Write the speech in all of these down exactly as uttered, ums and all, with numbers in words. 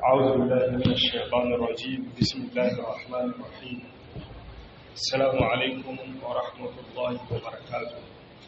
أعوذ بالله من الشيطان الرجيم. بسم الله الرحمن الرحيم. السلام عليكم ورحمة الله وبركاته.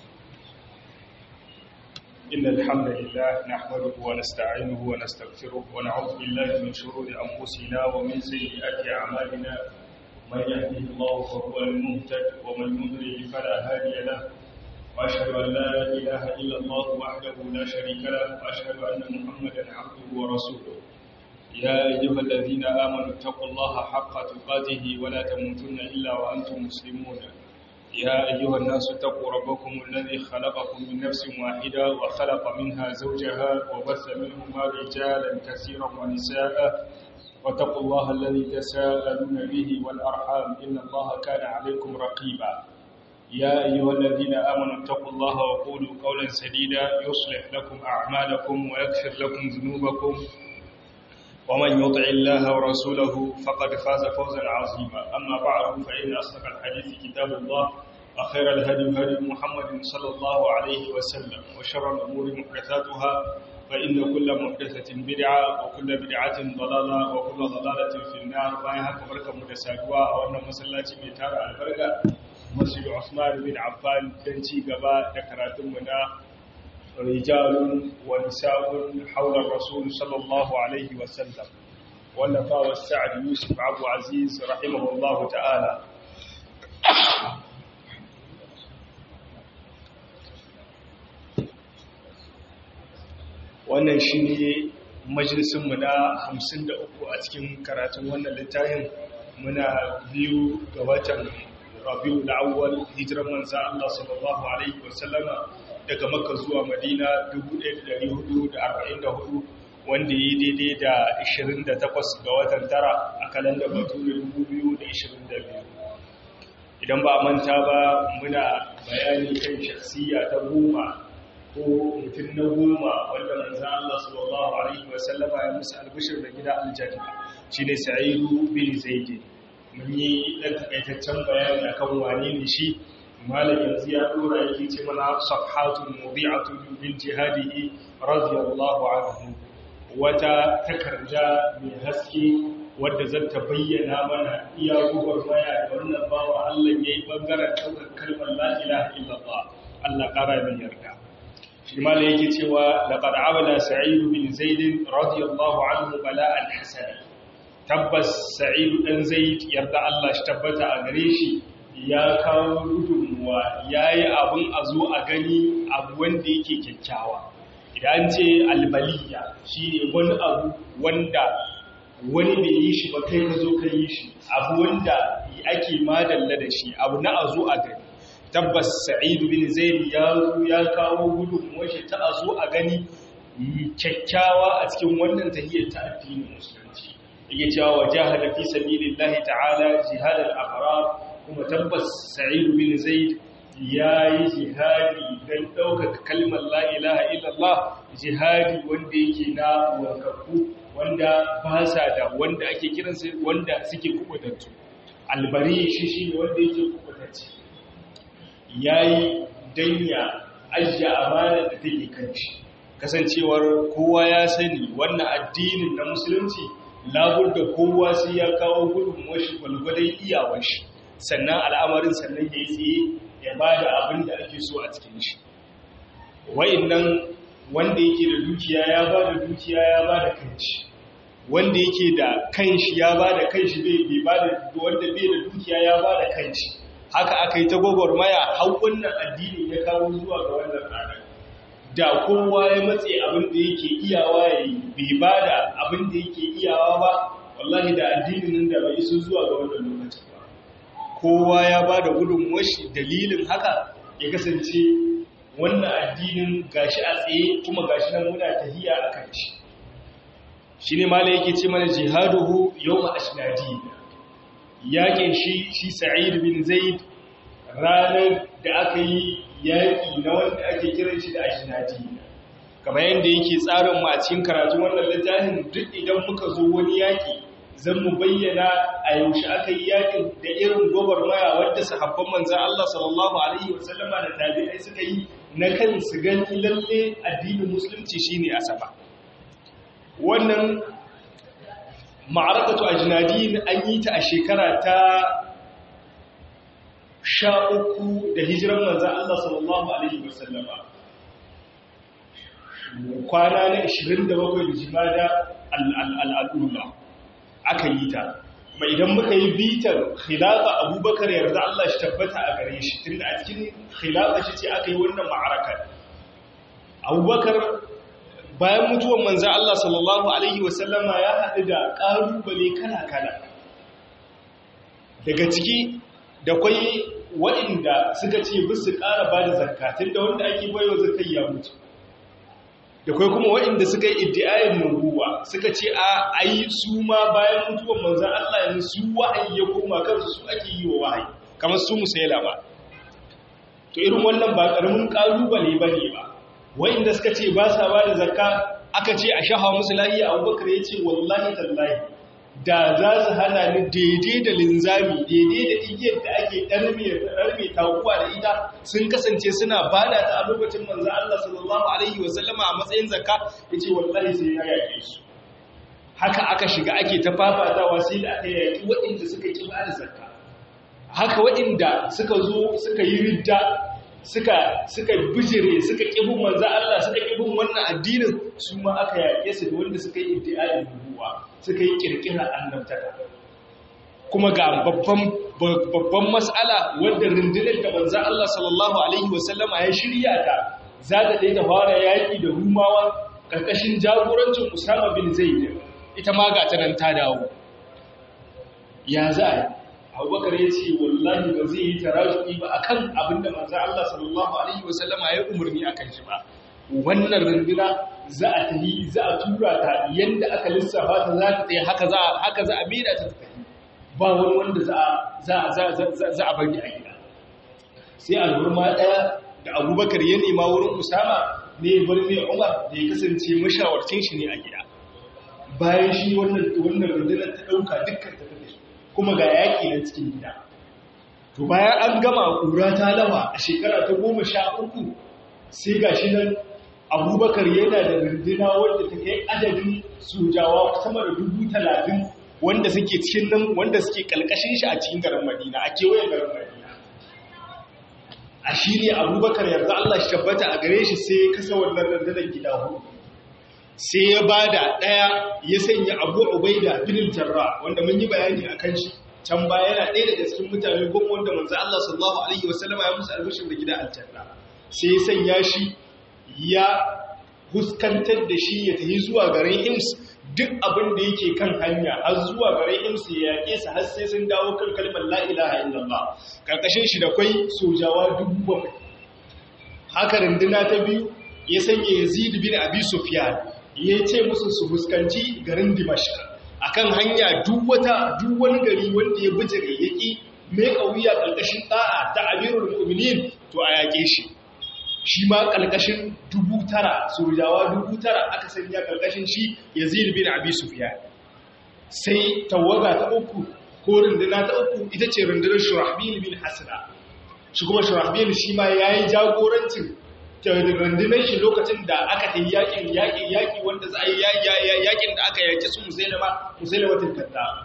إن الحمد لله نحمده ونستعينه ونستغفره ونعوذ بالله من شرور أنفسنا ومن سيئات أعمالنا. من يهده الله فهو المهتد ومن يضلل فلا هادي له. وأشهد أن لا إله إلا الله وحده لا شريك له وأشهد أن محمدا عبده ورسوله. يا أيها الذين آمنوا اتقوا الله حق تقاته ولا تموتن إلا وأنتم مسلمون. يا أيها الناس اتقوا ربكم الذي خلقكم من نفس واحدة وخلق منها زوجها وبث منهما رجالا كثيرا ونساء واتقوا الله الذي تساءلون به والأرحام إن الله كان عليكم رقيبا. يا أيها الذين آمنوا اتقوا الله وقولوا قولا سديدا يصلح لكم أعمالكم ويغفر لكم ذنوبكم ومن يطع الله ورسوله فقد فاز فوزا عظيما. أما بعد فإن أصدق الحديث كتاب الله وخير الهدي هدي محمد صلى الله عليه وسلم وشر الأمور محدثاتها فإن كل محدثة بدعة وكل بدعة ضلالة وكل ضلالة في النار. بايها كبركة مدساقوا وأن مسلاتي بيتار البركة مسجد عثمان بن عفان تنشي قبا تكراتمنا رجال ونساء حول الرسول صلى الله عليه وسلم. والنفا والسعد يوسف عبد عزيز رحمه الله تعالى. wannan shi ne majalisunmu na hamsin da uku a cikin karatun wannan littafin. Muna biyu ga watan rabiu da awwal hijiran manzan Allah sallallahu alaihi wasallama daga Makka zuwa Madina dubu ɗaya da ɗari hudu da arba'in da hudu wanda yi daidai da ashirin da takwas ga watan tara a kalandar Bature dubu biyu da ashirin da biyu. Idan ba a manta ba muna bayani kan shakhsiya ta goma ko mutum na goma wanda manzan Allah sallallahu alaihi wasallama ya musu albishir da gida aljanna shine Sa'idu bin Zaid. Mun yi ɗan takaitaccen bayani akan wane ne shi. Malam yanzu ya dora yake ce mana safhatun mudi'atun min jihadihi radiyallahu anhu, wata takarda mai haske wadda zan ta bayyana mana iya gwagwarmaya da wannan bawa Allah yayi bangaren ɗaukar kalmar la ilaha illallah. Allah ƙara min yarda. Shi malam yake cewa laqad abala Sa'id bin Zaid radiyallahu anhu bala'an hasana. Tabbas Sa'id dan Zaid yarda Allah shi tabbata a gare shi ya kawo gudunmuwa ya yi abin a zo a gani abu wanda yake kyakkyawa. Idan ce albaliya shi ne wani abu wanda wani bai yi shi ba kai ka zo ka yi shi, abu wanda ake madalla da shi, abu na a zo a gani. Tabbas Sa'idu bin Zaid ya zo ya kawo gudunmuwa shi ta a zo a gani kyakkyawa a cikin wannan tahiyyar ta addinin musulunci. Yake cewa wajahada fi sabilillahi ta'ala jihadal abrar, kuma tabbas Sa'idu bin Zaid ya yi jihadi don ɗaukaka kalmar la ilaha illallah, jihadi wanda yake na wankaku wanda ba sa da wanda ake kiransa wanda suke kubutattu. Albari shi shi ne wanda yake kubutacce. Ya yi don ya ajiye amana da take kan shi. Kasancewar kowa ya sani wannan addinin na musulunci labur da kowa sai ya kawo gudunmuwar shi gwalgwadon iyawar shi, sannan al'amarin sannan ya yi tsaye ya ba da abin da ake so a cikin shi. Wa'innan wanda yake da dukiya ya ba da dukiya ya ba da kanshi, wanda yake da kanshi ya ba da kanshi bai ba da wanda bai da dukiya ya ba da kanshi. Haka aka yi ta gwagwarmaya har wannan addinin ya kawo zuwa ga wannan ranar. Da kowa ya matse abin da yake iyawa ya yi bai ba da abin da yake iyawa ba, wallahi da addinin nan da bai iso zuwa ga wannan lokacin ba. Kowa ya ba da gudunmuwar shi, dalilin haka ya kasance wannan addinin gashi a tsaye kuma gashi nan muna tahiya a kan shi. Shi ne mala yake ce mana jihaduhu yawma ashnadi, yaƙin shi shi Sa'id bin Zaid ranar da aka yi yaƙi na wanda ake kiran shi da ashnadi. Kamar yadda yake tsarin mu a cikin karatu wannan littafin, duk idan muka zo wani yaƙi zan mu bayyana a yaushe aka yi yakin da irin gwagwarmaya wadda sahabban manzan Allah sallallahu Alaihi wasallama da tabi'ai suka yi na kan su gani lalle addinin musulunci shine a sama. Wannan ma'arakatu ajnadin an yi ta a shekara ta sha uku da hijiran manzan Allah sallallahu alaihi wasallama, kwana na ashirin da bakwai da jimada al'al'ula aka yi ta. Mai idan muka yi bitar khilafa abubakar yarda Allah shi tabbata a gare shi, tun da a cikin khilafa shi ce aka yi wannan ma'arakar. Abubakar bayan mutuwan manzan Allah sallallahu alaihi wasallama ya haɗu da ƙalubale kala-kala. Daga ciki da kwai waɗanda suka ce bisu ƙara ba da zakatun da wanda ake baiwa zakai ya mutu. Da kwai kuma waɗanda suka yi iddiayin nubuwa suka ce a ayi su ma bayan mutuwan manzan Allah yanzu su wahayi ya koma kansu su ake yi wa wahayi kamar su musaila ba. To irin wannan ba ƙaramin ƙalubale ba ne ba. Waɗanda suka ce ba sa ba da zakka aka ce a shahawa musu lahiya, Abubakar ya ce wallahi tallahi da za su hana ni daidai da linzami daidai da igiyar da ake ɗarme taguwa da ita sun kasance suna bada ta a lokacin manzan Allah sallallahu alaihi wasallama a matsayin zakka, ya ce wallahi sai na yaƙe su. Haka aka shiga ake ta fafatawa sai da aka yaƙi waɗanda suka ƙi bada zakka. Haka waɗanda suka zo suka yi ridda suka suka bijire suka ƙi bin manzan Allah suka ƙi bin wannan addinin, su ma aka yaƙe su da wanda suka yi iddiayin nubuwa suka yi kirkira annabtaka. Kuma ga babban babban mas'ala wanda rundunar da manzon Allah sallallahu alaihi wasallama ya shirya ta za ta dai ta fara yaki da Rumawa karkashin jagorancin Usama bin Zaid, ita ma ga ta nan ta dawo. Ya za Abubakar ya ce wallahi ba zai yi taraju'i ba akan abinda manzon Allah sallallahu alaihi wasallama ya umarni akan shi ba. Wannan runduna za a tafi za a tura ta yadda aka lissafa ta za ta tsaye haka za haka za a maida ta tafi, ba wani wanda za za za za a bari a gida. Sai al'umma daya da Abubakar ya nema wurin Usama ne bar mai Umar da ya kasance mashawarcin shi ne a gida. Bayan shi wannan wannan rundunar ta dauka dukkan ta tafi kuma ga yaki na cikin gida. To bayan an gama kura ta lawa a shekara ta goma sha uku sai gashi nan Abubakar yana da runduna wanda ta kai adadin sojawa sama da dubu talatin wanda suke cikin nan wanda suke kalkashin shi a cikin garin Madina, a kewayen garin Madina. A shi ne Abubakar yarda Allah shi tabbata a gare shi sai ya kasa wannan rundunar gida hudu. Sai ya bada ɗaya ya sanya Abu Ubaida bin Jarrah wanda mun yi bayani akan shi can baya, yana ɗaya daga cikin mutane goma wanda manzo Allah sallallahu alaihi wasallama ya musu albishir da gida aljanna. Sai ya sanya shi ya huskantar da shi ya tafi zuwa garin Hims, duk abin da yake kan hanya har zuwa garin Hims ya yaƙe su har sai sun dawo kan kalmar la ilaha illallah. Karkashin shi da kwai sojawa dubu bakwai. Haka runduna ta biyu ya sanya Yazid bin Abi Sufyan ya ce musu su huskanci garin Dimashq. Akan hanya duk wata duk wani gari wanda ya bijire yaki mai kauya karkashin da'a ta Amirul Mu'minin to a yaƙe shi. Shi ma ƙalƙashin dubu tara sojawa dubu tara aka sanya ƙalƙashin shi Yazid bin Abi Sufyan. Sai tawaga ta uku ko runduna ta uku ita ce rundunar Shurahbil bin Hasana. Shi kuma Shurahbil shi ma yayi jagorancin rundunar shi lokacin da aka yi yakin yakin yaki wanda za a yi yakin da aka yaki su Musailama Musailamatul Kazzab.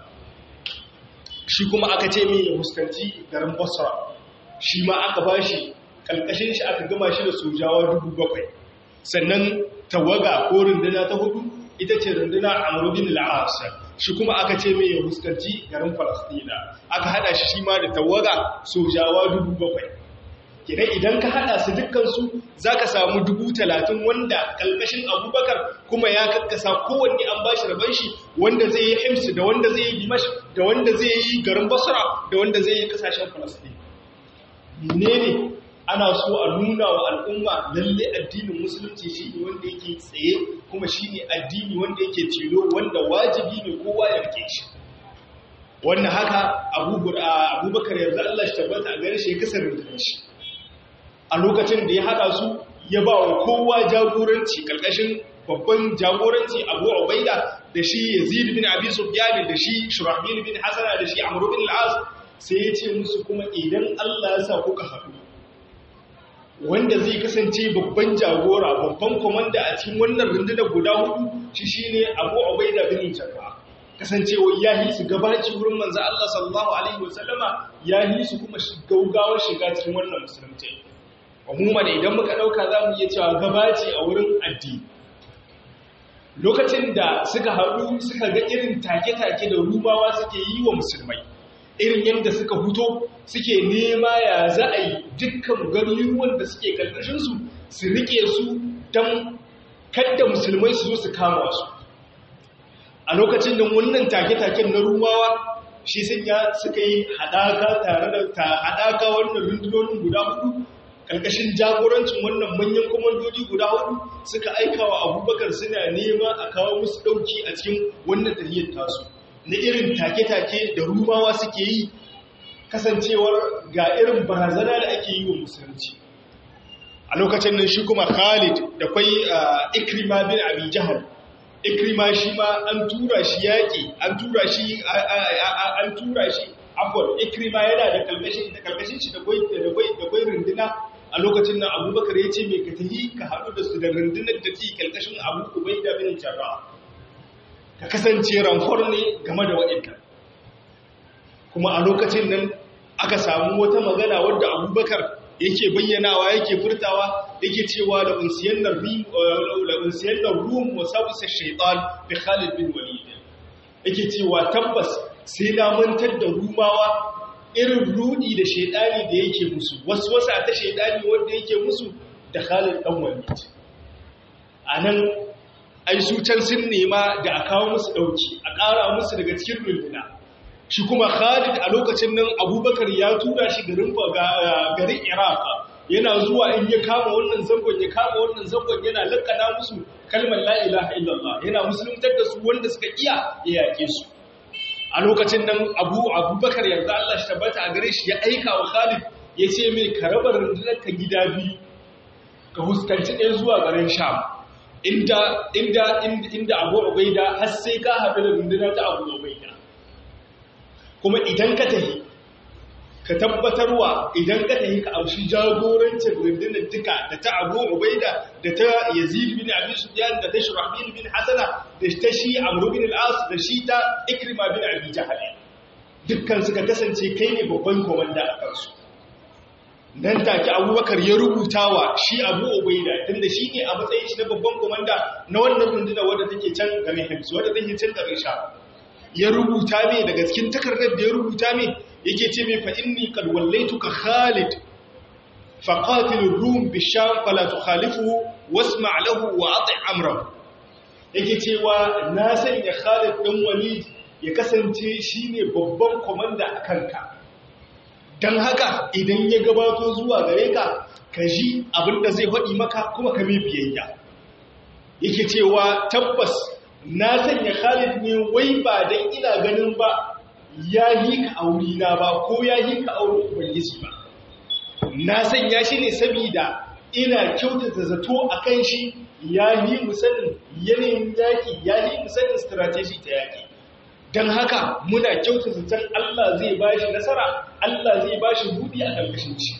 Shi kuma aka ce mai ya huskanci garin Basra. Shi ma aka bashi kalkashin shi aka gama shi da sojawa dubu bakwai. Sannan tawaga ko runduna ta hudu ita ce runduna Amr bin al-As. Shi kuma aka ce mai ya huskanci garin Falastina. Aka hada shi shi ma da tawaga sojawa dubu bakwai. Kidan idan ka hada su dukkan su zaka samu dubu talatin wanda kalkashin Abubakar kuma ya kakkasa kowanne an bashi raban shi, wanda zai yi Hims da wanda zai yi Dimash da wanda zai yi garin Basra da wanda zai yi kasashen Falastin. Menene ana so a nuna wa al'umma lalle addinin musulunci shi ne wanda yake tsaye kuma shi ne addini wanda yake tilo wanda wajibi ne kowa ya rike shi. Wannan haka Abubakar yanzu Allah shi tabbata a gare shi ya kasar rundunar shi. A lokacin da ya haɗa su ya ba wa kowa jagoranci ƙarƙashin babban jagoranci Abu Ubaida da shi Yazid bin Abi Sufyan da shi Shurahbil bin Hasana da shi Amr bin al-As, sai ya ce musu kuma idan Allah ya sa kuka haɗu wanda zai kasance babban jagora babban komanda a cikin wannan rundunar guda hudu shi shine Abu Ubaida bin Jarrah. kasancewa ya yi su gabaci wurin manzo Allah sallallahu alaihi wasallama ya yi su kuma gaugawar shiga cikin wannan musulunci umuman idan muka dauka zamu iya cewa gabaci a wurin addini lokacin da suka haɗu suka ga irin take-take da rumawa suke yi wa musulmai irin yadda suka huto suke nema ya za a yi dukkan garuruwan da suke ƙarƙashinsu su riƙe su don kadda musulmai su zo su kama su a lokacin da wannan take-taken na rumawa shi sun ya suka yi haɗaka tare da ta haɗaka wannan rundunonin guda hudu ƙarƙashin jagorancin wannan manyan komandodi guda hudu suka aika wa abubakar suna nema a kawo musu ɗauki a cikin wannan tafiyar tasu na irin take-take da rumawa suke yi kasancewar ga irin barazana da ake yi wa musulunci a lokacin nan shi kuma khalid da kwai ikrima bin abi jahal ikrima shi ma an tura shi yaƙi an tura shi an tura shi afwan ikrima yana da kalkashin da kalkashin shi da kwai da kwai da kwai runduna a lokacin nan abubakar ya ce mai ka tafi ka haɗu da su da rundunar da ke kalkashin abu ubaida bin jarrah ka kasance ramfor ne game da waɗanda kuma a lokacin nan aka samu wata magana wadda abubakar yake bayyanawa yake furtawa yake cewa da unsiyannar rum wa sabusa shaitan da khalid bin walid yake cewa tabbas sai na mantar da rumawa irin rudi da shaitani da yake musu wasu wasa ta shaitani wanda yake musu da khalid dan walid anan ai su can sun nema da a kawo musu ɗauki a ƙara musu daga cikin runduna shi kuma khalid a lokacin nan abubakar ya tura shi garin garin iraq yana zuwa in ya kama wannan zangon ya kama wannan zangon yana lakana musu kalmar la ilaha illallah yana musuluntar da su wanda suka iya ya yake su a lokacin nan abu abubakar yarda Allah shi tabbata a gare shi ya aika wa khalid ya ce mai ka raba rundunar ka gida biyu ka huskanci ɗaya zuwa garin sham inda inda inda Abu Ubaida har sai ka haɗu da rundunar ta Abu Ubaida kuma idan ka tahi ka tabbatarwa idan ka tahi ka aushi jagorancin rundunar duka da ta Abu Ubaida da ta Yazid bin Abi Sufyan da ta Shurahbil bin Hasana da ta shi Amr bin al-As da shi ta Ikrima bin Abi Jahl dukkan suka kasance kai ne babban komanda a kansu nan take abubakar ya rubuta wa shi abu ubaida tunda shi ne a matsayin shi na babban komanda na wannan runduna wadda take can garin hims wadda take can garin sha ya rubuta mai daga cikin takardar da ya rubuta mai yake ce mai fa inni qad wallaituka khalid fa qatil ar-rum bi-sham fala tukhalifuhu wasma' lahu wa ati' amrahu yake cewa na sanya khalid dan walid ya kasance shine babban komanda a kanka don haka idan ya gabato zuwa gare ka ka ji abinda zai faɗi maka kuma ka mai biyayya yake cewa tabbas na sanya Khalid ne wai ba dan ina ganin ba ya yi ka auri na ba ko ya yi ka auri ubangiji ba na sanya shi ne saboda ina kyautata zato akan shi ya yi musanin yanayin yaki ya yi musanin strategy ta yaki don haka muna kyauta zaton Allah zai ba shi nasara, Allah zai ba shi buɗi a ƙarƙashin shi.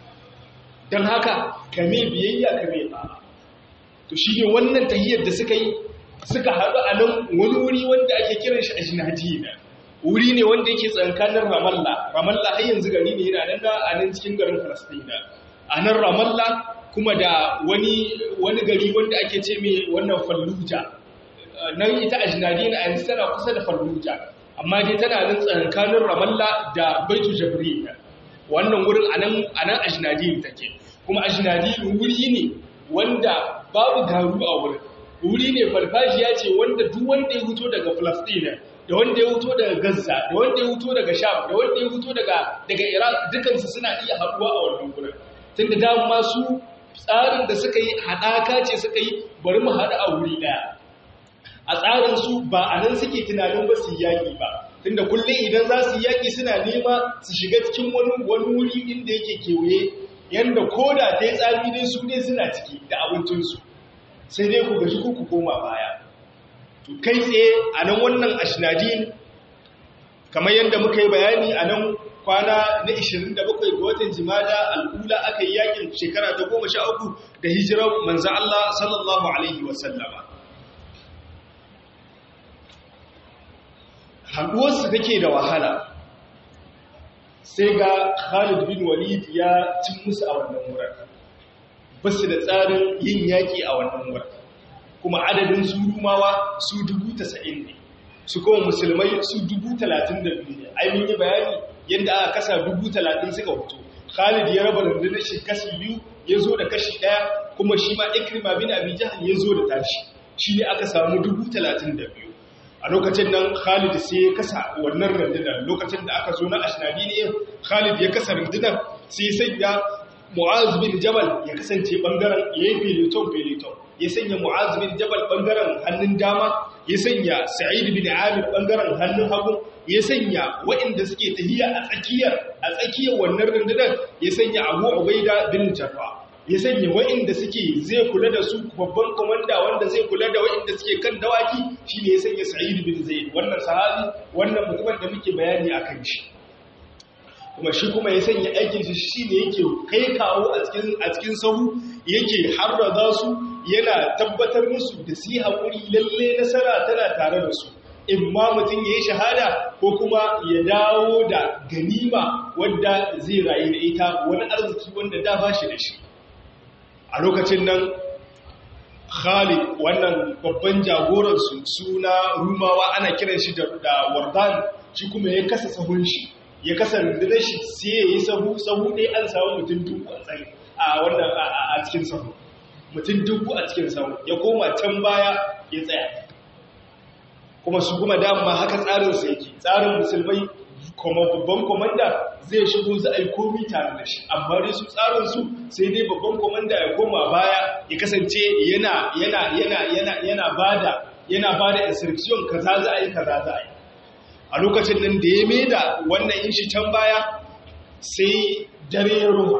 Don haka, kame biyayya kame ɗa'a. To shi ne wannan tahiyyar da suka yi, suka haɗu a nan wani wuri wanda ake kiran shi a Jinadina. Wuri ne wanda yake tsankanin Ramallah. Ramallah har yanzu gari ne yana nan a nan cikin garin Falasɗina. A nan Ramallah kuma da wani wani gari wanda ake ce mai wannan Fallujah. Nan ita a Jinadina a yanzu tana kusa da Fallujah, amma dai tana nan tsakanin Ramallah da Baitu Jabril. Wannan wurin anan anan a Jinadina take. Kuma a Jinadina wuri ne wanda babu garu a wurin. Wuri ne falfashiya ce wanda duk wanda ya fito daga Palestine, da wanda ya fito daga Gaza, da wanda ya fito daga Sham, da wanda ya fito daga daga Iraq dukansu suna iya haɗuwa a wannan wurin. Tunda dama su tsarin da suka yi haɗaka ce suka yi bari mu haɗu a wuri ɗaya. A tsarinsu ba a nan suke tunanin ba su yaƙi ba, tunda kullum idan za su yaƙi suna nema su shiga cikin wani wuri inda yake kewaye, yadda ko da ta yi tsami dai su ne suna ciki da abincinsu, sai dai ku gaji ku koma baya. To kai tsaye a nan wannan Ashnadin, kamar yadda muka yi bayani a nan kwana na ishirin da bakwai ga watan Jimada al'ula aka yi yaƙin shekara ta goma sha uku da hijirar manzo Allah sallallahu alaihi wasallama. haɗuwarsu take da wahala sai ga Khalid bin Walid ya cin musu a wannan wurin ba su da tsarin yin yaƙi a wannan wurin kuma adadin su rumawa su dubu tasa'in ne su kuma musulmai su dubu talatin da biyu ne ai mun yi bayani yadda aka kasa dubu talatin suka fito Khalid ya raba rundunar shi kashi biyu ya zo da kashi ɗaya kuma shi ma Ikrima bin Abi Jahl ya zo da tashi shi ne aka samu dubu talatin da biyu a lokacin nan Khalid sai ya kasa wannan rundunar lokacin da aka zo na Ashnadi ne Khalid ya kasa rundunar sai sanya Mu'az bin Jabal ya kasance bangaren yayin peloton peloton ya sanya Mu'az bin Jabal bangaren hannun dama ya sanya Sa'id bin Amir bangaren hannun hagu ya sanya waɗanda suke tahiya a tsakiyar a tsakiyar wannan rundunar ya sanya Abu Ubaida bin Jarrah ya sanya waɗanda suke zai kula da su babban komanda wanda zai kula da waɗanda suke kan dawaki shine ya sanya Sa'id bin Zaid wannan sahabi wannan mutumin da muke bayani akan shi kuma shi kuma ya sanya aikin shi shine yake kai kawo a cikin a cikin sahu yake harraza su yana tabbatar musu da su yi hakuri lalle nasara tana tare da su imma mutum yayi shahada ko kuma ya dawo da ganima wanda zai rayu da ita wani arziki wanda da ba shi da shi a lokacin nan Khalid wannan babban jagoransu suna Rumawa ana kiran shi da Wardan shi kuma ya kasa sahun shi ya kasa rundunar shi sai ya yi sahu sahu ɗaya an samu mutum dubu a tsaye a wannan a cikin sahu mutum dubu a cikin sahu ya koma can baya ya tsaya kuma su kuma dama haka tsarinsa yake tsarin musulmai kuma babban komanda zai shigo za a yi komi tare da shi amma dai su tsarinsu sai dai babban komanda ya koma baya ya kasance yana yana yana yana yana bada yana bada instruction kaza za a yi kaza za a yi a lokacin nan da ya maida wannan yin shi can baya sai dare ya ruwa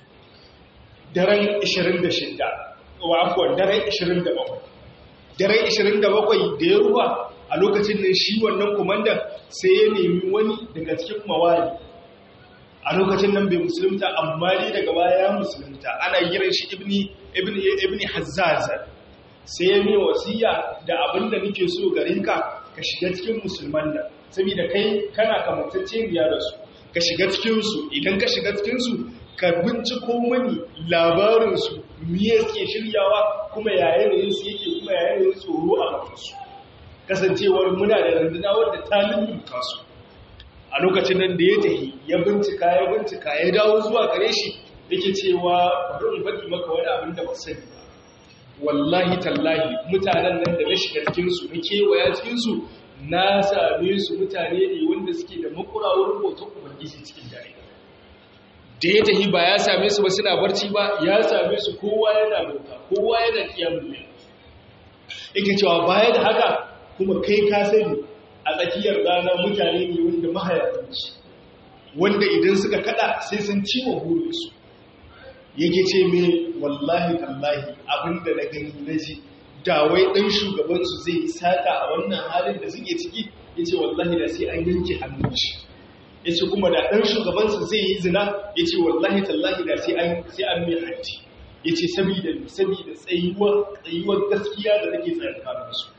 daren ishirin da shida wa afuwan daren ishirin da bakwai daren ishirin da bakwai da ya ruwa a lokacin nan shi wannan komandan sai ya nemi wani daga cikin mawali a lokacin nan bai musulunta amma ne daga baya ya musulunta ana yiran shi ibni ibni ibni hazzaz sai ya mai wasiya da abinda nake so gare ka ka shiga cikin musulman nan saboda kai kana kamantacce riya da su ka shiga cikin su idan ka shiga cikin su ka binciko mani labarin su me yake shiryawa kuma yayin su yake kuma yayin tsoro a gaban su kasancewar muna da runduna wadda ta lulluka su a lokacin nan da ya tahi ya bincika ya bincika ya dawo zuwa gare shi yake cewa bari in faɗi maka wani abin da ba sani ba wallahi tallahi mutanen nan da na shiga cikin su na kewaya cikin su na same su mutane ne wanda suke da makurawar hoton ubangiji cikin dare da ya tahi ba ya same su ba suna barci ba ya same su kowa yana bauta kowa yana kiyamun ne yake cewa baya da haka kuma kai ka sani a tsakiyar rana mutane ne wanda mahayatanci wanda idan suka kada sai sun ciwo burinsu yake ce me wallahi tallahi abinda na gani na ji dawai ɗan shugabansu zai yi sata a wannan halin da suke ciki ya ce wallahi da sai an yanke hannun shi ya ce kuma da ɗan shugabansu zai yi zina ya ce wallahi tallahi da sai an mai hanci ya ce saboda tsayuwar gaskiya da nake tsayar su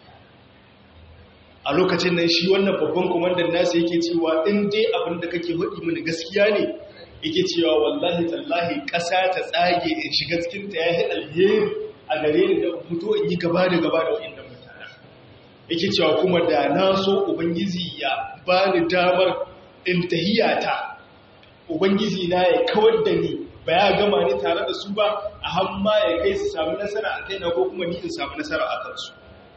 a lokacin nan shi wannan babban komandan nasa yake cewa in dai abin da kake faɗi mini gaskiya ne yake cewa wallahi tallahi ƙasa ta tsage in shiga cikin ta yayi alheri a gare ni da fito in yi gaba da gaba da wa'annan mutane yake cewa kuma da na so ubangiji ya bani damar in tahiyata ubangiji na ya kawar da ni ba ya gama ni tare da su ba a hamma ya kai su samu nasara a kaina ko kuma ni in samu nasara a kansu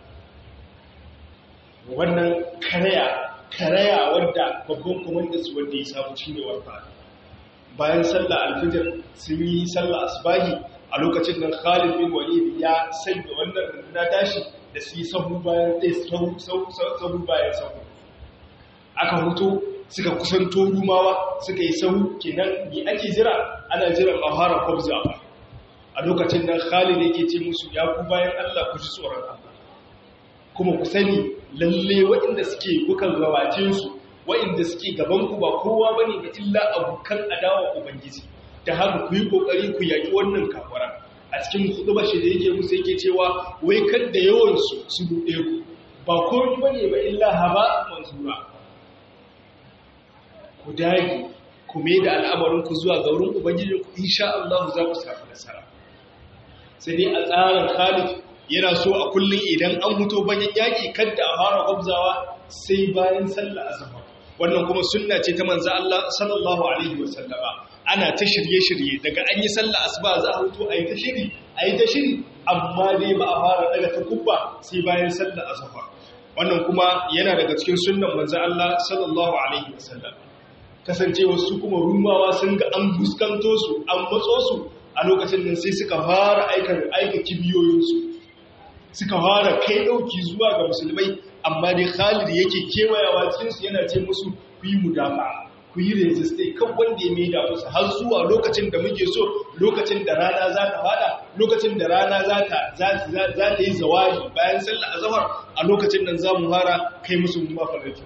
wannan karaya karaya wadda babban komandan su wanda ya samu shine warfa bayan sallah alfijir sun yi sallah asbahi a lokacin nan Khalid bin Walid ya sanya wannan runduna tashi da su yi sahu bayan dai sahu sahu bayan sahu aka huto suka kusanto rumawa suka yi sahu kenan me ake jira ana jiran a fara kwabza a lokacin nan Khalid yake ce musu ya ku bayan Allah ku ji tsoron Allah kuma ku sani lalle waɗanda suke kukan gabace su waɗanda suke gaban ku ba kowa bane ga illa abukan adawa ubangiji ta haka ku yi kokari ku yaki wannan kafara a cikin hudubar shi da yake musu yake cewa wai kada yawan su su dude ku ba komai bane ba illa haba mansura. Ku dage ku mai da al'amarin ku zuwa ga wurin ubangijin ku insha Allah za ku samu nasara. Sai dai a tsarin Khalid yana so a kullun idan an huto bayan yaki kada a fara gwabzawa sai bayan sallar azhar. Wannan kuma sunna ce ta manzo Allah sallallahu alaihi wasallama. Ana ta shirye-shirye daga an yi sallar asuba za a huto ayi ta shiri ayi ta shiri amma dai ba a fara daga takubba sai bayan sallar azhar. Wannan kuma yana daga cikin sunnan manzo Allah sallallahu alaihi wasallam. Kasancewa su kuma rumawa sun ga an fuskanto su an matso su a lokacin nan sai suka fara aika aika kibiyoyinsu suka fara kai dauki zuwa ga musulmai amma dai Khalid yake kewayawa cikin su yana ce musu ku yi mudafa ku yi resist kan wanda ya maida musu har zuwa lokacin da muke so lokacin da rana za ta fada lokacin da rana za ta za ta yi zawali bayan sallar azhar a lokacin nan za mu fara kai musu mafarki.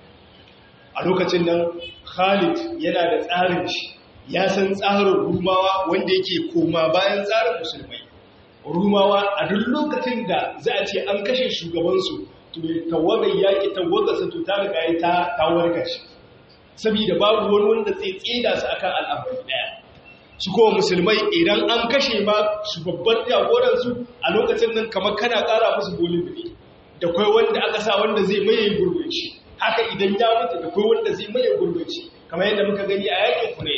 A lokacin nan Khalid yana da tsarin shi ya san tsarin Rumawa wanda yake koma bayan tsarin musulmai. Rumawa a duk lokacin da za a ce an kashe shugabansu to tawagar yaƙi tawagarsa to ta riga ya ta tawarga shi saboda babu wani wanda zai tsida su akan al'amari daya. Su kuma musulmai idan an kashe ma shugaban jagoransu a lokacin nan kamar kana ƙara musu bolin bane da kai wanda aka sa wanda zai maye gurbin shi. Haka idan ya mutu da kai wanda zai maye gurbaci kamar yadda muka gani a yakin Hunayn.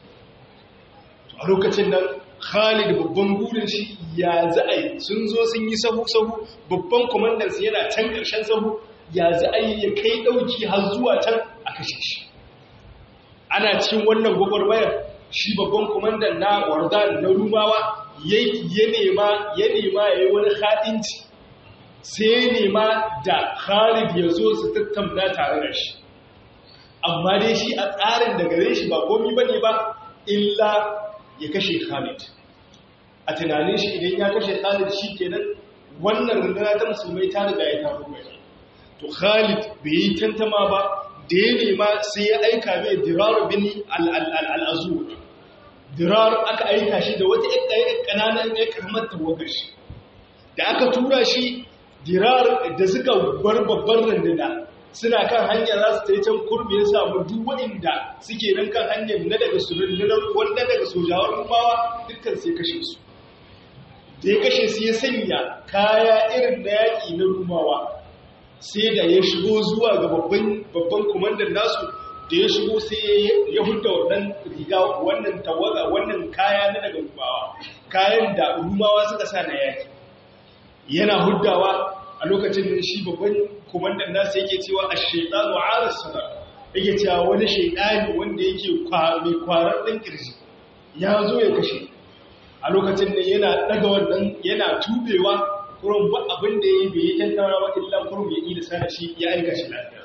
A lokacin nan Khalid babban burin shi ya za'ai sun zo sun yi sahu sahu babban komandan su yana can karshen sahu ya za'ai ya kai dauki har zuwa can a kashe shi. Ana cikin wannan gwagwarmayar shi babban komandan na Wardan na Rumawa ya nema ya nema yayi wani khadinci sai nema da Khalid ya zo su tattauna tare da shi. Amma dai shi a tsarin da gare shi ba komi bane ba illa ya kashe Khalid. A tunanin shi idan ya kashe Khalid shi kenan wannan rundunar ta musulmai ta riga ya tafi mai. To Khalid bai yi tantama ba da ya nema sai ya aika mai Dirar bin al-Azur. Dirar aka aika shi da wata ƙananan ya karamar tawagar shi. Da aka tura shi Dirar da suka bar babban runduna suna kan hanyar za su ta yi can kurmi ya samu duk waɗanda suke nan kan hanyar na daga surundunar wanda daga sojawar rumawa dukkan sai kashe su. Da ya kashe su ya sanya kaya irin na yaƙi na rumawa sai da ya shigo zuwa ga babban kumandan nasu da ya shigo sai ya hudda wannan riga wannan tawaga wannan kaya na daga rumawa kayan da rumawa suka sa na yaƙi. Yana huddawa a lokacin da shi babban kumandan nasa yake cewa ash-shaytanu 'ala as-sadr yake cewa wani shaytani wanda yake mai kwarar dan kirji ya zo ya kashe. A lokacin da yana daga wannan yana tubewa kurun ba abin da yayi bai tantara ba illa kurun ya yi da sana shi ya aika shi lafiya.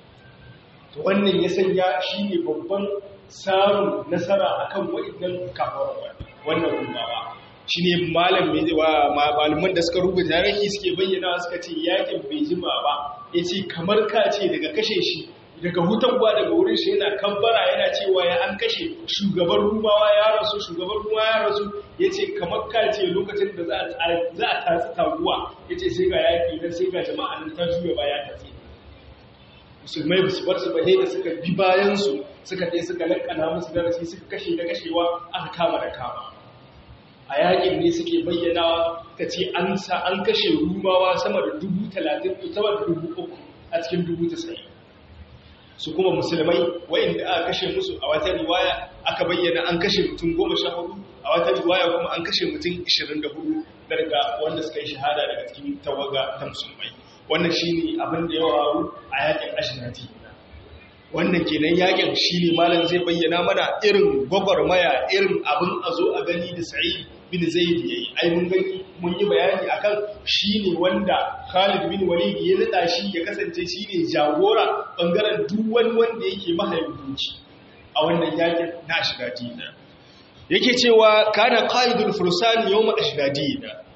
To wannan ya sanya shine babban samun nasara akan waɗannan kafaran wannan rumawa. Shi ne malaman da suka rubuta tarihi suke bayyana suka ce yakin bai jima ba ya ce kamar ka ce daga kashe shi daga hutanwa daga wurin shi yana kabbara yana cewa ya an kashe shugaban rumawa ya rasu shugaban rumawa ya rasu ya ce kamar ka ce lokacin da za a tatsi taguwa ya ce sai ga yaki nan sai ga jama'a nan ta juya baya ta tsaye. Musulmai ba su bar su ba da suka bi bayansu suka ɗaya suka lankana musu darasi suka kashe da kashewa aka kama da kama. A yakin ne suke bayyanawa ta ce an sa an kashe rumawa sama da dubu talatin sama da dubu uku a cikin dubu tasa'in. Su kuma musulmai wa'inda aka kashe musu a wata riwaya aka bayyana an kashe mutum goma sha hudu a wata riwaya kuma an kashe mutum ishirin da hudu daga wanda suka yi shahada daga cikin tawaga ta musulmai. Wannan shi ne abin da ya waru a yakin Ashinati. Wannan kenan yakin shi ne malam zai bayyana mana irin gwagwarmaya irin abin a zo a gani da Sa'id bin Zaid yayi. Ai mun gani mun yi bayani akan shi ne wanda Khalid bin Walid ya nada shi ya kasance shi ne jagora bangaren duk wani wanda yake mahaifinci a wannan yakin na Ashinati. Yake cewa kana qaidul fursan yawm Ashinati.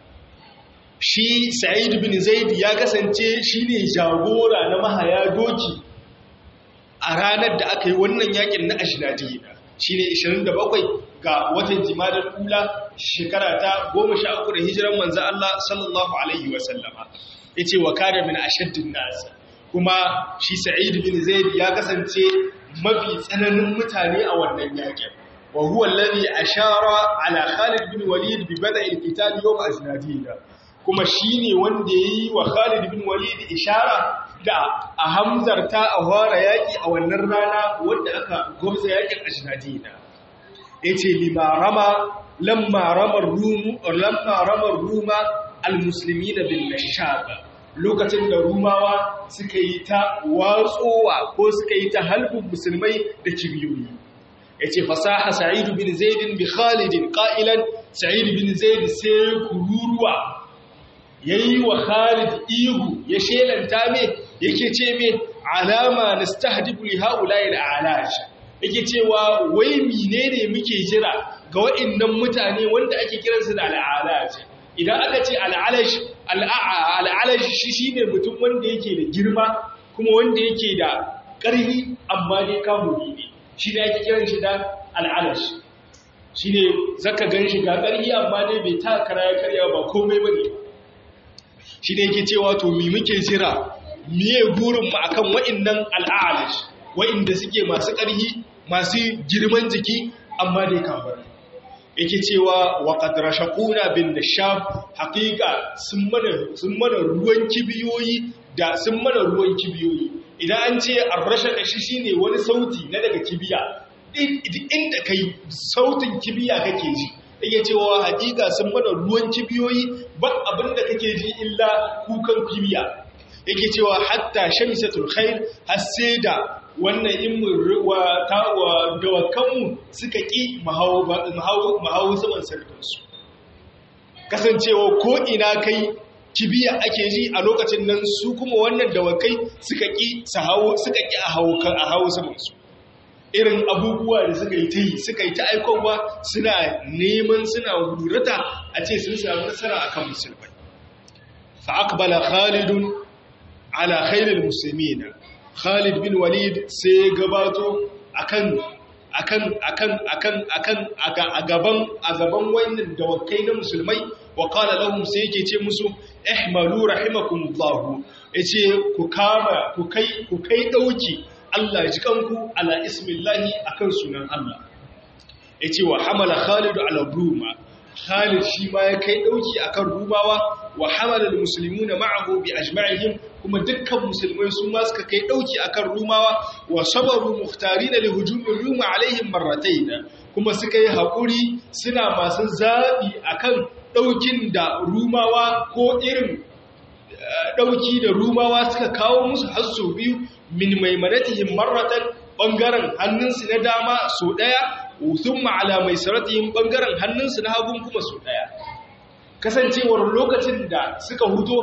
Shi Sa'id bin Zaid ya kasance shi ne jagora na mahaya doki a ranar da aka yi wannan yakin na Ashinati. Shi ne ishirin da bakwai ga watan Jimadar Ula shekara ta goma sha uku da hijiran manzo Allah sallallahu alaihi wasallama. yace wa kana min ashaddin nas kuma shi Sa'id bin Zaid ya kasance mafi tsananin mutane a wannan yakin wa huwa alladhi ashara ala Khalid bin Walid bi bada'i al-qital yawm Ajnadida kuma shine wanda yayi wa Khalid bin Walid ishara da a hamzarta a fara yaki a wannan rana wanda aka gobza yakin Ajnadida yace lima rama lamma rama rum lamma rama ruma al-muslimina bil nashab lokacin da rumawa suka yi ta watsowa ko suka yi ta halbin musulmai da kibiyoyi yace fasaha Sa'id bin Zaid bi Khalid qailan Sa'id bin Zaid sai kururuwa yayi wa Khalid ihu ya shelanta me yake ce me alama nastahdibu li haula'i al'alash yake cewa wai menene muke jira ga wa'annan mutane wanda ake kiransu da al'alash idan aka ce al'alash al'alash shi shine mutum wanda yake da girma kuma wanda yake da ƙarfi amma dai kamuri ne shi ne ake kiran shi da al'alash shi ne zaka gan shi ga ƙarfi amma dai bai ta kara ya karya ba komai ba ne shi ne yake cewa to mi muke jira miye burinmu a kan wa'innan al'alash wa'inda suke masu ƙarfi masu girman jiki amma dai kamar yake cewa wa qad rashaquna bin nashab haqiqa sun mana sun mana ruwan kibiyoyi da sun mana ruwan kibiyoyi idan an ce ar-rashaq shi shine wani sauti na daga kibiya inda kai sautin kibiya kake ji yake cewa haqiqa sun mana ruwan kibiyoyi ba abinda kake ji illa kukan kibiya yake cewa hatta shamisatul khair hasida wannan in wa tawa dawakanmu suka ƙi mahawo saman sarkinsu kasancewa ko ina kai kibiya ake ji a lokacin nan su kuma wannan dawakai suka ƙi suka ƙi a hawo samansu irin abubuwa da suka yi ta yi suka yi ta aikowa suna neman suna hurata a ce sun samu nasara a kan musulmai fa'aqbala khalidun ala khairil muslimina Khalid bin Walid sai gabato akan akan akan akan akan a gaban a gaban wannan dawakai na musulmai wa qala lahum sai yake ce musu ihmalu rahimakumullah yace ku kama ku kai ku kai dauki Allah ji kanku ala ismillahi akan sunan Allah yace wa hamala Khalid ala ruma Khalid shi ma ya kai dauki akan rumawa wa hamala almuslimuna ma'ahu bi ajma'ihim kuma dukkan musulmai su ma suka kai dauki akan rumawa wa sabaru mukhtarina li hujumir ruma alaihim marratayn kuma suka yi hakuri suna masu zabi akan daukin da rumawa ko irin dauki da rumawa suka kawo musu hasu biyu min maimanatihim marratan bangaren hannunsu na dama so daya thumma ala maisaratihim bangaren hannunsu na hagun kuma so daya kasancewar lokacin da suka huto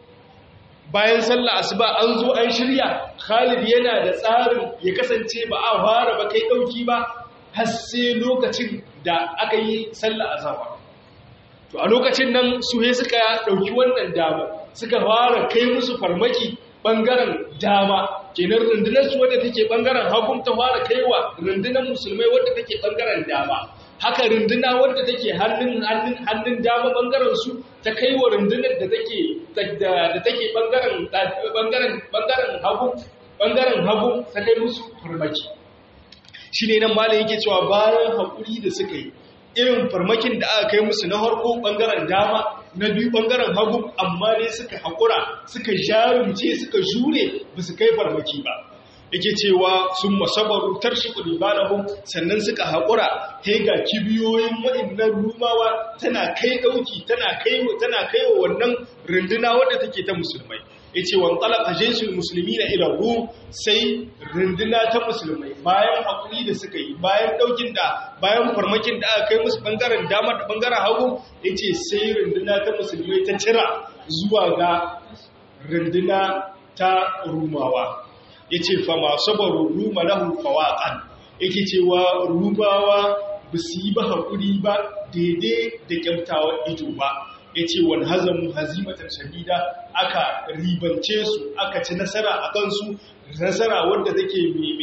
bayan sallah asuba an zo an shirya Khalid yana da tsarin ya kasance ba a fara ba kai dauki ba har sai lokacin da aka yi sallah azhar to a lokacin nan su he suka dauki wannan dama suka fara kai musu farmaki bangaren dama kenan rundunar su wadda take bangaren hagun ta fara kaiwa rundunar musulmai wadda take bangaren dama haka runduna wadda take hannun hannun hannun dama bangaren su ta kaiwa rundunar da take da take bangaren bangaren bangaren hagu bangaren hagu ta kai musu farmaki shine nan malai yake cewa bayan hakuri da suka yi irin farmakin da aka kai musu na harko bangaren dama na biyu bangaren hagu amma dai suka hakura suka jarumce suka jure ba su kai farmaki ba yake cewa sun masabaru tarshiku libanahum sannan suka haƙura kai ga kibiyoyin waɗannan rumawa tana kai ɗauki tana kaiwa tana kaiwa wannan runduna wadda take ta musulmai yace wan talaqa jayshul muslimina ila rum sai runduna ta musulmai bayan haƙuri da suka yi bayan ɗaukin da bayan farmakin da aka kai musu bangaren dama da bangaren hagu yace sai runduna ta musulmai ta cira zuwa ga runduna ta rumawa ya ce fama sabaru ruma lahu fawaƙan yake cewa rubawa ba su yi ba haƙuri ba daidai da kyamtawa ido ba ya ce wani hazamu hazimatan shadida aka ribance su aka ci nasara a kansu nasara wadda take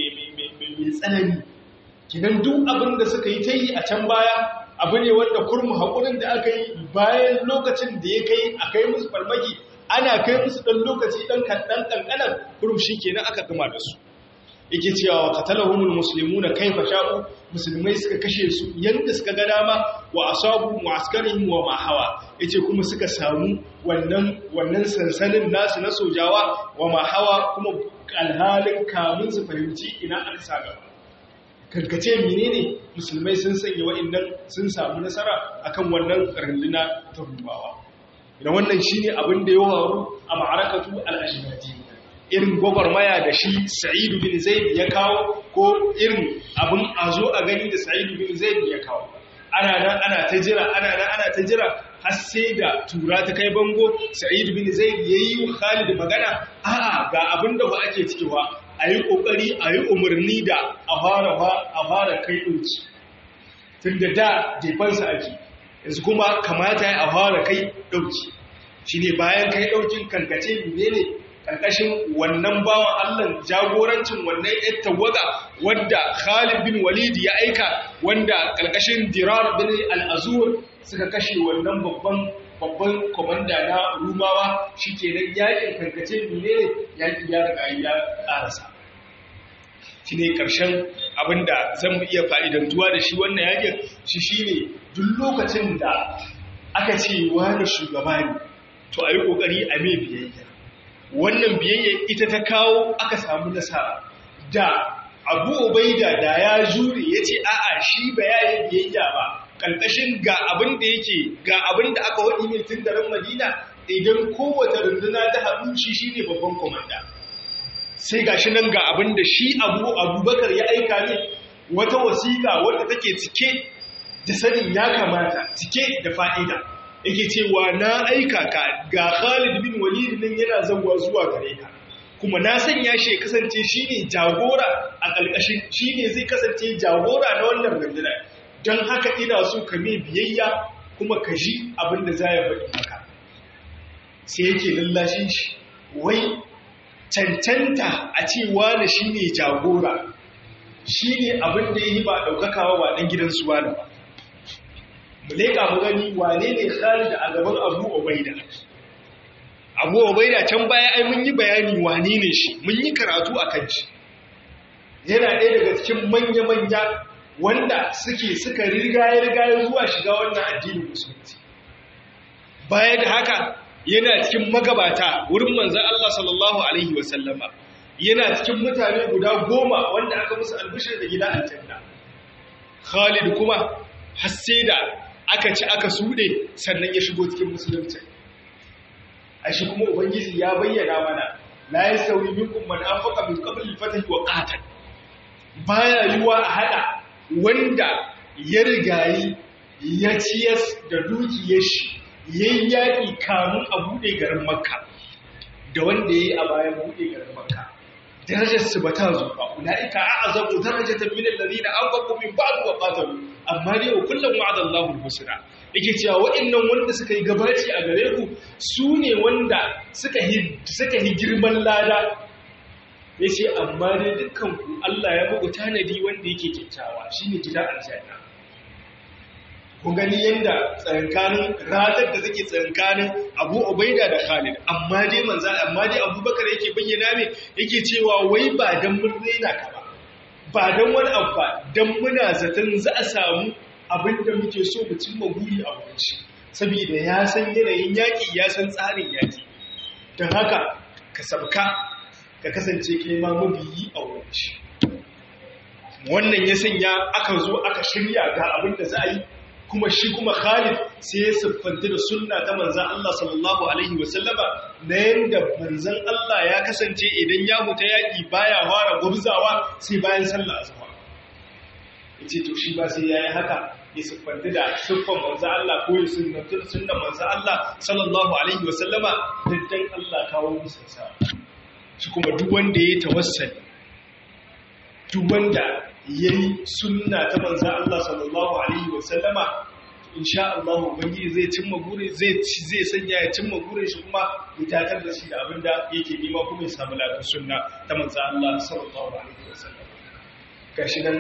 mai tsanani kinan duk abin da suka yi ta yi a can baya abu ne wanda kurmu haƙurin da aka yi bayan lokacin da ya kai a kai musu farmaki ana kai musu dan lokaci dan kaddan kankanan kurum shikenan aka gama da su yake cewa qatalahumul muslimuna kaifa sha'u musulmai suka kashe su yanda suka ga dama wa asabu mu'askarihim wa ma hawa yace kuma suka samu wannan wannan sansanin nasu na sojawa wa ma hawa kuma alhalin kamun su fahimci ina aka sa gaba kankace menene musulmai sun sanya wa'annan sun samu nasara akan wannan runduna ta rubawa idan wannan shine abin da ya faru a ma'arakatu al-ashbati irin gwagwarmaya da shi Sa'idu bin Zaid ya kawo ko irin abin a zo a gani da Sa'idu bin Zaid ya kawo ana nan ana ta jira ana nan ana ta jira har sai da tura ta kai bango Sa'idu bin Zaid yayi wa Khalid magana a'a ga abin da ba ake ciki ba ayi kokari ayi umarni da a fara a fara kai dauki tunda da jefansa ake yanzu kuma kamata a fara kai dauki shine bayan kai daukin kankace menene ƙarƙashin wannan bawan Allah jagorancin wannan ‘yan tawaga wadda Khalid bin Walid ya aika wanda ƙarƙashin Dirar bin al'azur suka kashe wannan babban babban komanda na Rumawa shi ke nan yaƙin karkace menene yaƙi ya riga ya ƙarasa. Shi ne ƙarshen abinda zan iya fa'idantuwa da shi wannan yaƙin shi shi ne duk lokacin da aka ce wani shugaba ne to a yi ƙoƙari a mai biyayya. Wannan biyayya ita ta kawo aka samu nasara da Abu Ubaida da ya jure ya ce a'a shi ba ya yi biyayya ba ƙarƙashin ga abin da yake ga abin da aka waɗi mai tun daren Madina idan kowace runduna ta haɗu shi shi ne babban komanda sai ga shi nan ga abin da shi Abu Abubakar ya aika ne wata wasiƙa wadda take cike da sanin ya kamata cike da fa'ida yake cewa na aika ka ga Khalid bin Walid nan yana zanwa zuwa gare ka kuma na sanya shi ya kasance shine jagora a ƙarƙashin shine zai kasance jagora na wannan rundunar don haka ina so ka mai biyayya kuma ka ji abin da za ya faɗi maka sai yake lallashin shi wai cancanta a ce wani shine jagora shine abin da yi ba ɗaukakawa ba ɗan gidansu wani ba mu leƙa mu gani wane ne Khalid a gaban Abu Ubaida Abu Ubaida can baya ai mun yi bayani wane ne shi mun yi karatu akan shi yana ɗaya daga cikin manya-manya wanda suke suka rigaye rigaye zuwa shiga wannan addinin musulunci baya da haka yana cikin magabata wurin manzon Allah sallallahu alaihi wasallama yana cikin mutane guda goma wanda aka musu albishir da gida aljanna Khalid kuma har sai da aka ci aka sude sannan ya shigo cikin musulunci a shi kuma ubangiji ya bayyana mana la yasawi minkum man anfaqa min qabl al-fath wa qatal baya yiwa a hada wanda ya rigayi ya ciyas da dukiyar shi yayin yaki kamun a bude garin makka da wanda yayi a bayan bude garin makka darajar su bata zo ba ulaika a'zamu darajatan min alladhina anfaqu min ba'd wa qatalu amma dai wa kullum wa'ada Allahu al-husna yake cewa wa'annan wanda suka yi gabaci a gare ku su ne wanda suka yi suka yi girman lada yace amma dai dukkan ku Allah ya bugu tanadi wanda yake kyakkyawa shine gidan aljanna kun gani yanda tsankanin radar da take tsankanin Abu Ubaida da Khalid amma dai manzo amma dai Abubakar yake bayyana me yake cewa wai ba dan mun raina ka ba ba don wani abu ba don muna zaton za a samu abin da muke so mu cimma guri a wurin shi saboda ya san yanayin yaƙi ya san tsarin yaƙi don haka ka sabka ka kasance kai ma mabiyi a wurin shi wannan ya sanya aka zo aka shirya ga abin da za a yi kuma shi kuma Khalid sai ya siffanta da sunna ta manzon Allah sallallahu alaihi wasallama na yanda manzon Allah ya kasance idan ya huta yaki baya fara gubzawa sai bayan sallar asuba yace to shi ba sai yayi haka ya siffanta da siffan manzon Allah ko ya sunnanta da sunnar manzon Allah sallallahu alaihi wasallama dan Allah kawo musu sa shi kuma duk wanda ya tawassali duk wanda yayi sunna ta manzo Allah sallallahu alaihi wasallama insha Allah ubangiji zai cimma gure zai zai sanya ya cimma gure shi kuma ya takar da shi da abinda yake nema kuma ya samu lafiya sunna ta manzo Allah sallallahu alaihi wasallam gashi nan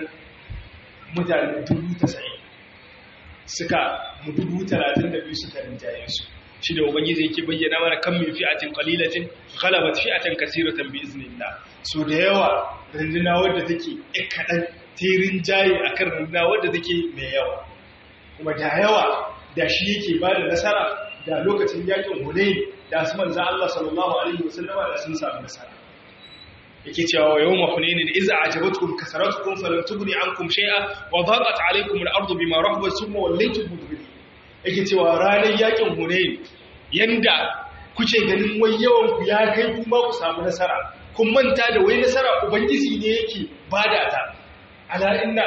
mutane dubu tasa'in suka mu dubu talatin da biyu suka rinjaye su shi da ubangiji yake bayyana mana kan min fi'atin qalilatin ghalabat fi'atan kaseeratan bi iznillah. So da yawa runduna wadda take kadan tirin jayi akan runduna wadda take mai yawa, kuma da yawa da shi yake ba da nasara da lokacin yakin Hunayn da su manzo Allah sallallahu alaihi wasallama da sun samu nasara. yake cewa yawma hunainin idza ajabatkum kasaratukum falam tughni ankum shay'a wa dhaqat alaykum al-ardu bima rahabat thumma wallaytum mudbirin. Yake cewa ranar yakin Hunain yanda kuke ganin wai yawan ku ya kai kuma ku samu nasara, kun manta da wai nasara ubangiji ne yake bada ta. Ala inna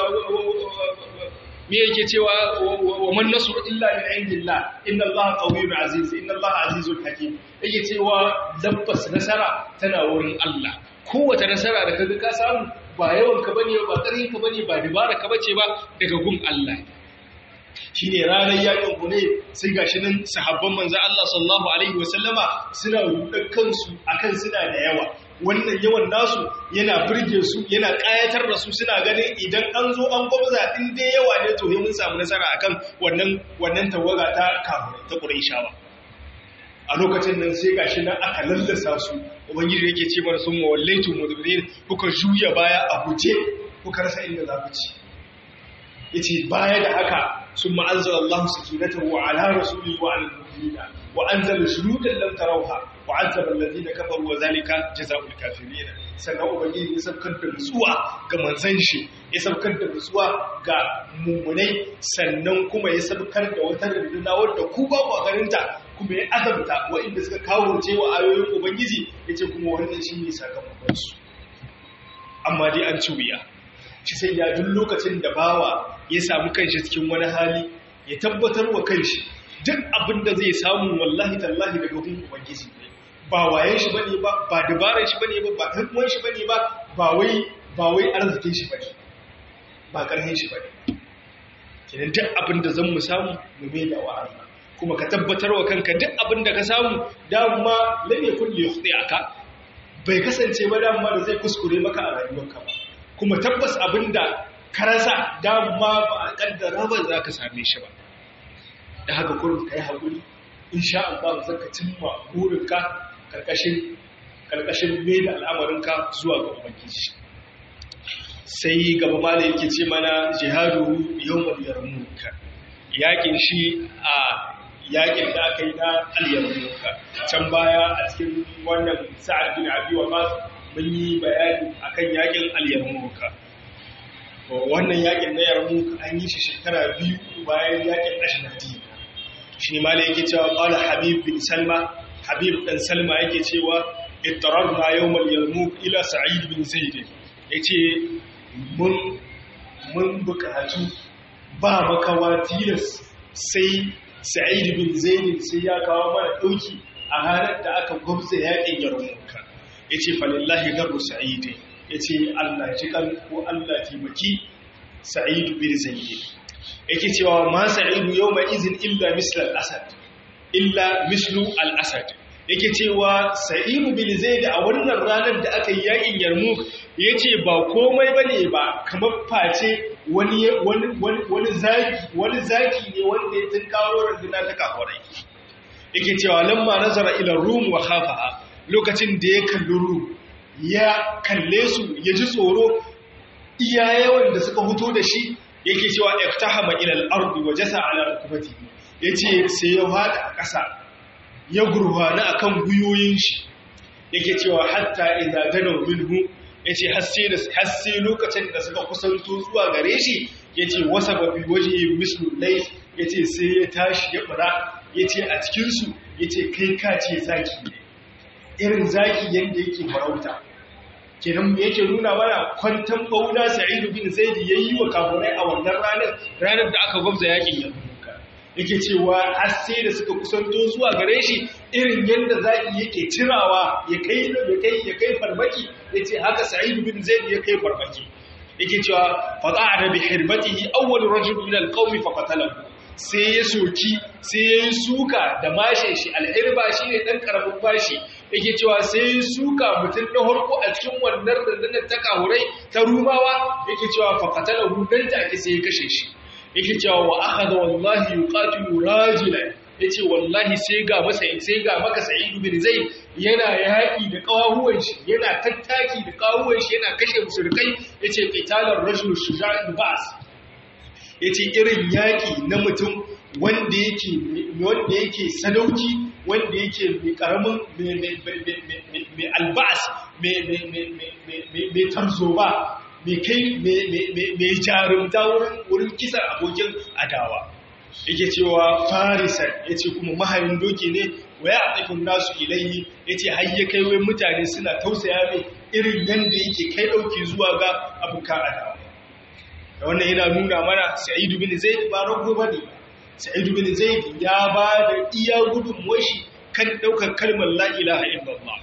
me yake cewa wa man nasru illa min indillah inna allaha qawiyyun aziz inna allaha azizul hakim. Yake cewa dabbas nasara tana wurin Allah. Kowace nasara da kaga ka samu ba yawan ka bane ba ƙarfin ka bane ba dibara ka bace ba, daga gun Allah. Shine ranar yakin Hunayn sai gashi nan sahabban manzo Allah sallallahu alaihi wasallama suna rudar kansu akan suna da yawa. Wannan yawan nasu yana burge su, yana kayatar da su, suna ganin idan an zo an gwamza in dai yawa ne to mun samu nasara akan wannan wannan tawaga ta kafirai ta Qurayshawa. A lokacin nan sai gashi nan aka lallasa su, ubangiji yake ce mana sun mawallaitu mudbirin, kuka juya baya a guje kuka rasa inda za ku ci. Yace baya da haka sun ma'anzala Allah sakinatahu ala rasulihi wa ala al-mu'minina wa anzala junudan lam tarawha wa 'azzaba alladhina kafaru wa zalika jazaa'ul kafirin. Sannan ubangiji ya saukar da nutsuwa ga manzon shi, ya saukar da nutsuwa ga mummunai, sannan kuma ya saukar da wata runduna wadda ku ba ku ganinta, kuma ya azabta waɗanda suka kawo cewa ayoyin ubangiji, yace kuma wannan shine sakamakon su. Amma dai an ci wuya. Shi sai ya duk lokacin da bawa ya samu kanshi cikin wani hali, ya tabbatar wa kanshi duk abin da zai samu wallahi tallahi daga gun ubangiji ne. Ba wayen shi bane ba, ba dabarar shi bane ba, ba hankuwan shi bane ba, ba wai ba wai arzikin shi bane, ba karhin shi bane. Kenan duk abin da zan mu samu mu mai da wa'azi, kuma ka tabbatar wa kanka duk abin da ka samu dama lam yakun li yukhti'aka, bai kasance ba dama da zai kuskure maka a rayuwarka ba. Kuma tabbas abinda ka rasa dama ba a kaddara ba za ka same shi ba. Da haka kurin ka yi haƙuri, insha Allah za ka cimma burinka karkashin karkashin mai da al'amarinka zuwa ga ubangiji. Sai gaba ma da yake ce mana jihadu yawmal yarmuk, yakin shi a yakin da aka yi na al-yarmuk. Can baya a cikin wannan Sa'ad bin Abi Waqqas mun yi bayani akan yakin al-yarmuk. Wannan yakin na yarmuk an yi shi shekara biyu bayan yakin Ashnati. Shi ne malai yake cewa qala Habib bin Salma, Habib dan Salma yake cewa ittararna yawmal yarmuk ila Sa'id bin Zaid. Yace mun mun bukatu ba makawa tilas sai Sa'id bin Zaid sai ya kawo mana dauki a ranar da aka gwabza yakin yarmuk. Yace falillahi darru Sa'id, yace Allah ji kan ko Allah taimaki Sa'id bin Zaid. Yake cewa ma Sa'idu yawma izin illa mislu al-asad, illa mislu al-asad. Yake cewa Sa'id bin Zaid a wannan ranar da aka yi yakin Yarmuk yace ba komai bane ba kamar face wani wani wani zaki wani zaki ne wanda ya tinkaro runduna ta kafirai. Yake cewa lamma nazara ila rum wa khafaha, lokacin da ya kalli rum ya kalle su ya ji tsoro iya yawan da suka fito da shi, yake cewa iftahama ila al-ardi wa jasa ala rukbati, yace sai ya fada a ƙasa ya gurfana akan guyoyin shi. Yake cewa hatta idza danaw minhu, yace har sai da har sai lokacin da suka kusanto zuwa gare shi, yace wasaba bi wajhi mislu layl, yace sai ya tashi ya bara, yace a cikin su yace kai ka ce zaki ne, irin zaki yanda yake farauta. Kenan me yake nuna mana kwantan bauna Sa'id bin Zaid yayi wa kafirai a wannan ranar ranar da aka gwabza yakin Yarmuk. Yake cewa har sai da suka kusanto zuwa gare shi, irin yanda zaki yake tirawa ya kai ya kai ya kai farmaki, yace haka Sa'id bin Zaid ya kai farmaki. Yake cewa faqa'ada bi hirbatihi awwal rajul min al-qawm faqatalahu, sai ya soki sai ya yi suka da mashe shi. Al-hirba shine dan karamin bashi. Yake cewa sai suka mutum na harko a cikin wannan rundunar ta kahurai ta rumawa, yake cewa faqatalahu dan take sai ya kashe shi. Yake cewa wa akhadha wallahi yuqatilu rajulan yace wallahi sai ga masa sai ga maka Sa'id bin Zaid yana yaki da kawahuwan shi yana tattaki da kawahuwan shi yana kashe mushrikai yace qitalar rajul shuja'ul ba'as yace irin yaki na mutum wanda yake wanda yake sadauki wanda yake mai karamin mai albas mai tarzoba mai kai mai jarumta wurin kisan abokin adawa yake cewa farisan yace kuma mahayin doki ne waya atafin nasu ilayhi yace har ya kai wai mutane suna tausaya mai irin yanda yake kai dauki zuwa ga abukan adawa da wannan yana nuna mana Sa'id bin Zaid ba rago bane Sa'id bin Zaid ya ba da iya gudunmuwar shi kan daukar kalmar la ilaha illallah.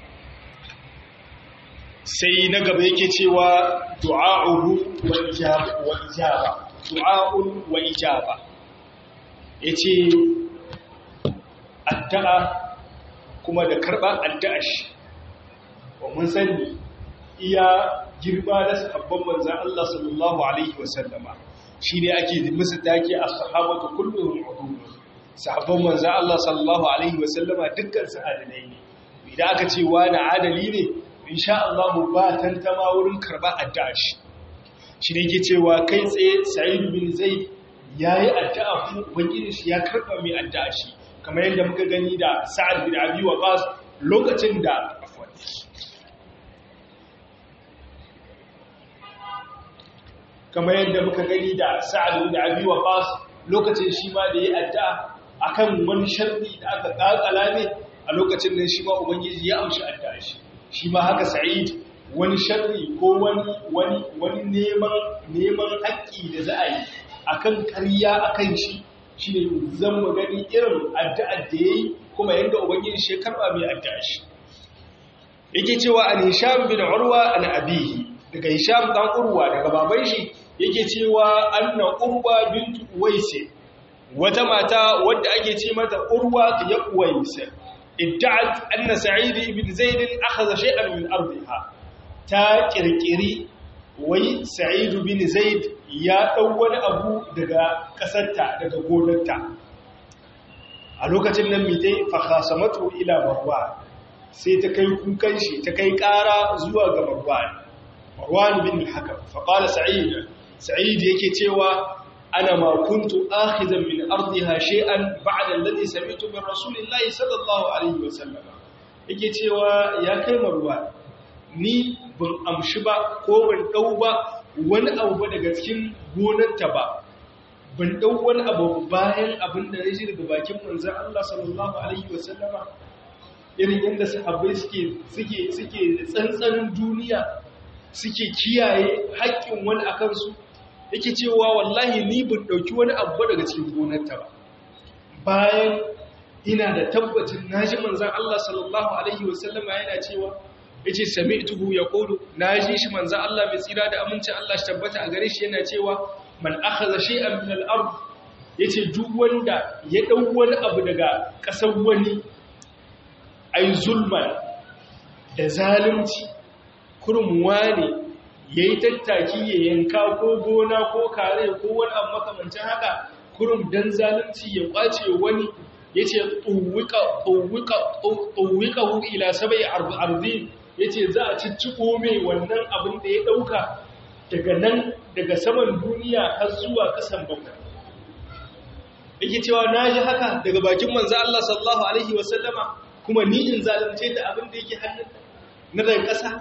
Sai na gaba yake cewa du'a'uhu wa ijaba wa ijaba du'a'un wa ijaba yace addu'a kuma da karba addu'a shi wa mun sani iya girba da sahabban manzon Allah sallallahu alaihi wasallama shine ake musu take as-sahabatu kulluhum udul sahabban manzon Allah sallallahu alaihi wasallama dukkan su adalai ne idan aka ce wani adali ne insha Allah ba tantama wurin karba addu'a shi shi ne yake cewa kai tsaye Sa'id bin Zaid yayi addu'a kuma ubangiji shi ya karba mai addu'a shi kamar yadda muka gani da Sa'ad bin Abi Waqqas lokacin da afwan kamar yadda muka gani da Sa'ad bin Abi Waqqas lokacin shi ma da yayi addu'a akan wani sharri da aka kakala ne a lokacin nan shi ma ubangiji ya amshi addu'a shi shi ma haka Sa'id wani sharri ko wani wani wani neman neman haƙƙi da za a yi akan ƙarya akan shi shine zan mu gani irin addu'ar da yayi kuma yanda ubangiji shi karba mai addu'a shi yake cewa an Hisham bin Urwa an abihi daga Hisham dan Urwa daga baban shi yake cewa anna Urwa bint Uwais wata mata wadda ake ce mata Urwa ya Uwais ادعت أن سعيد بن زيد أخذ شيئا من أرضها تا كركري وي سعيد بن زيد يا أول أبو دقا كسرتا دقا قولتا ألوكة النميتي فخاصمته إلى مروان سيتكي كوكنشي تكي كارا زواج مروان مروان بن الحكم فقال سعيد سعيد يكي تيوى أنا ما كنت آخذا من أرضها شيئا بعد الذي سمعت من رسول الله صلى الله عليه وسلم yake cewa ya kai Marwan ni ban amshi ba ko ban dau ba wani abu ba daga cikin gonarta ba ban dau wani abu bayan abin da naji daga bakin manzon Allah sallallahu alaihi wasallama irin yanda sahabbai suke suke suke tsantsanin duniya suke kiyaye haƙƙin wani akan su yake cewa wallahi ni ban dauki wani abu daga cikin gonarta ba bayan ina da tabbacin naji manzon Allah sallallahu alaihi wasallama yana cewa yace sami'tuhu yaqulu naji shi manzon Allah mai tsira da amincin Allah shi tabbata a gare shi yana cewa man akhadha shay'an min al-ard yace duk wanda ya dau wani abu daga kasar wani ay zulman da zalunci kurmuwa ne ya yi tattaki ya yanka ko gona ko kare ko wani abu makamancin haka kurum don zalunci ya kwace wani ya ce tsowika hu ila sabai arzin ya ce za a cicciko mai wannan abin da ya ɗauka daga nan daga saman duniya har zuwa ƙasan bakwai yake cewa na ji haka daga bakin manzo Allah sallallahu alaihi wasallama kuma ni in zalunce da abin da yake hannun na daga ƙasa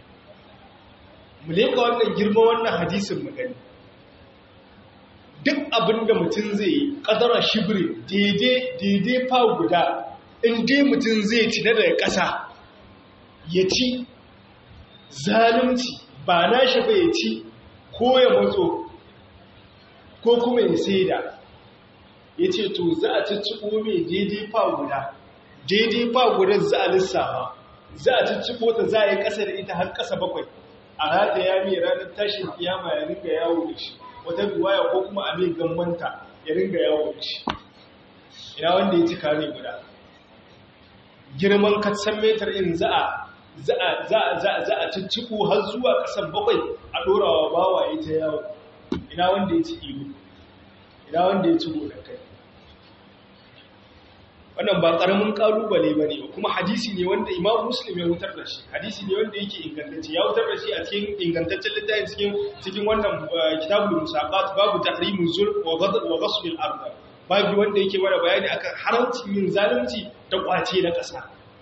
mu leka wannan girma wannan hadisin magani duk abin da mutum zai yi ƙadara shibiri daidai fa guda in dai mutum zai ci na daga ƙasa ya ci zalunci ba na shi ba ya ci ko ya matso ko kuma ya saida ya ce to za a ci ciko mai daidai fa guda daidai fa guda za a lissafa za a ci ciko ta za a yi ƙasa da ita har ƙasa bakwai a rata ya mai ranar tashin kiyama ya ringa yawo da shi wata ruwaya ko kuma a mai gammanta ya ringa yawo da shi ina wanda ya ci kare guda girman katsan metar in za a za a za a cicciko har zuwa kasan bakwai a dorawa bawa ya ta yawo ina wanda ya ci ilu ina wanda ya ci gonar kai wannan ba karamin kalubale bane ba kuma hadisi ne wanda Imam Muslim ya wutar da shi hadisi ne wanda yake ingantacce ya wutar da shi a cikin ingantaccen littafin cikin cikin wannan kitabul musaqat babu tahrimuz zulm wa ghadab wa ghasb al-ard babu wanda yake mana bayani akan haramcin yin zalunci da kwace na kasa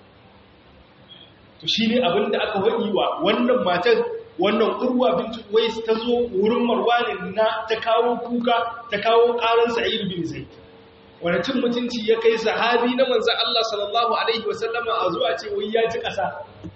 to shine abinda aka wadi wa wannan matar wannan Urwa bint Uwais ta zo wurin Marwan na ta kawo kuka ta kawo karan Sa'id bin Zaid wani cin mutunci ya kai sahabi na manzan Allah sallallahu Alaihi wasallama a zuwa ce wai ya ji ƙasa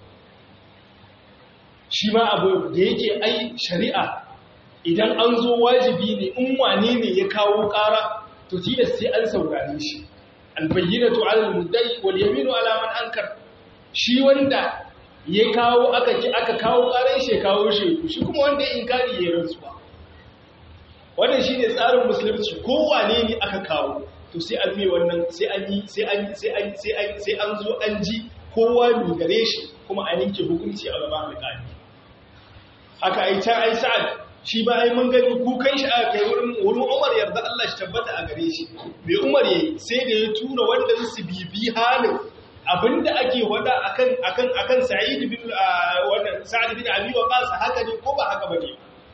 shi ma abu da yake ai shari'a idan an zo wajibi ne in wane ne ya kawo ƙara to tilas sai an saurare shi albayyinatu ala almuddai wal yaminu ala man ankar shi wanda ya kawo aka ki aka kawo ƙaran shi kawo shi shi kuma wanda ya inkari ya rantsuwa wannan shine tsarin musulunci kowane ne aka kawo to sai an mai wannan sai an yi sai an sai an sai an sai an zo an ji kowa mi gare shi kuma an yanke hukunci a gaban alƙali haka ai ta ai sa'ad shi ba ai mun gani kukan shi aka kai wurin wurin Umar yarda Allah shi tabbata a gare shi bai Umar yayi sai da ya tura wanda su bibi halin abinda ake wada akan akan akan Sa'id bin wannan Sa'id bin Abi Waqqas haka ne ko ba haka bane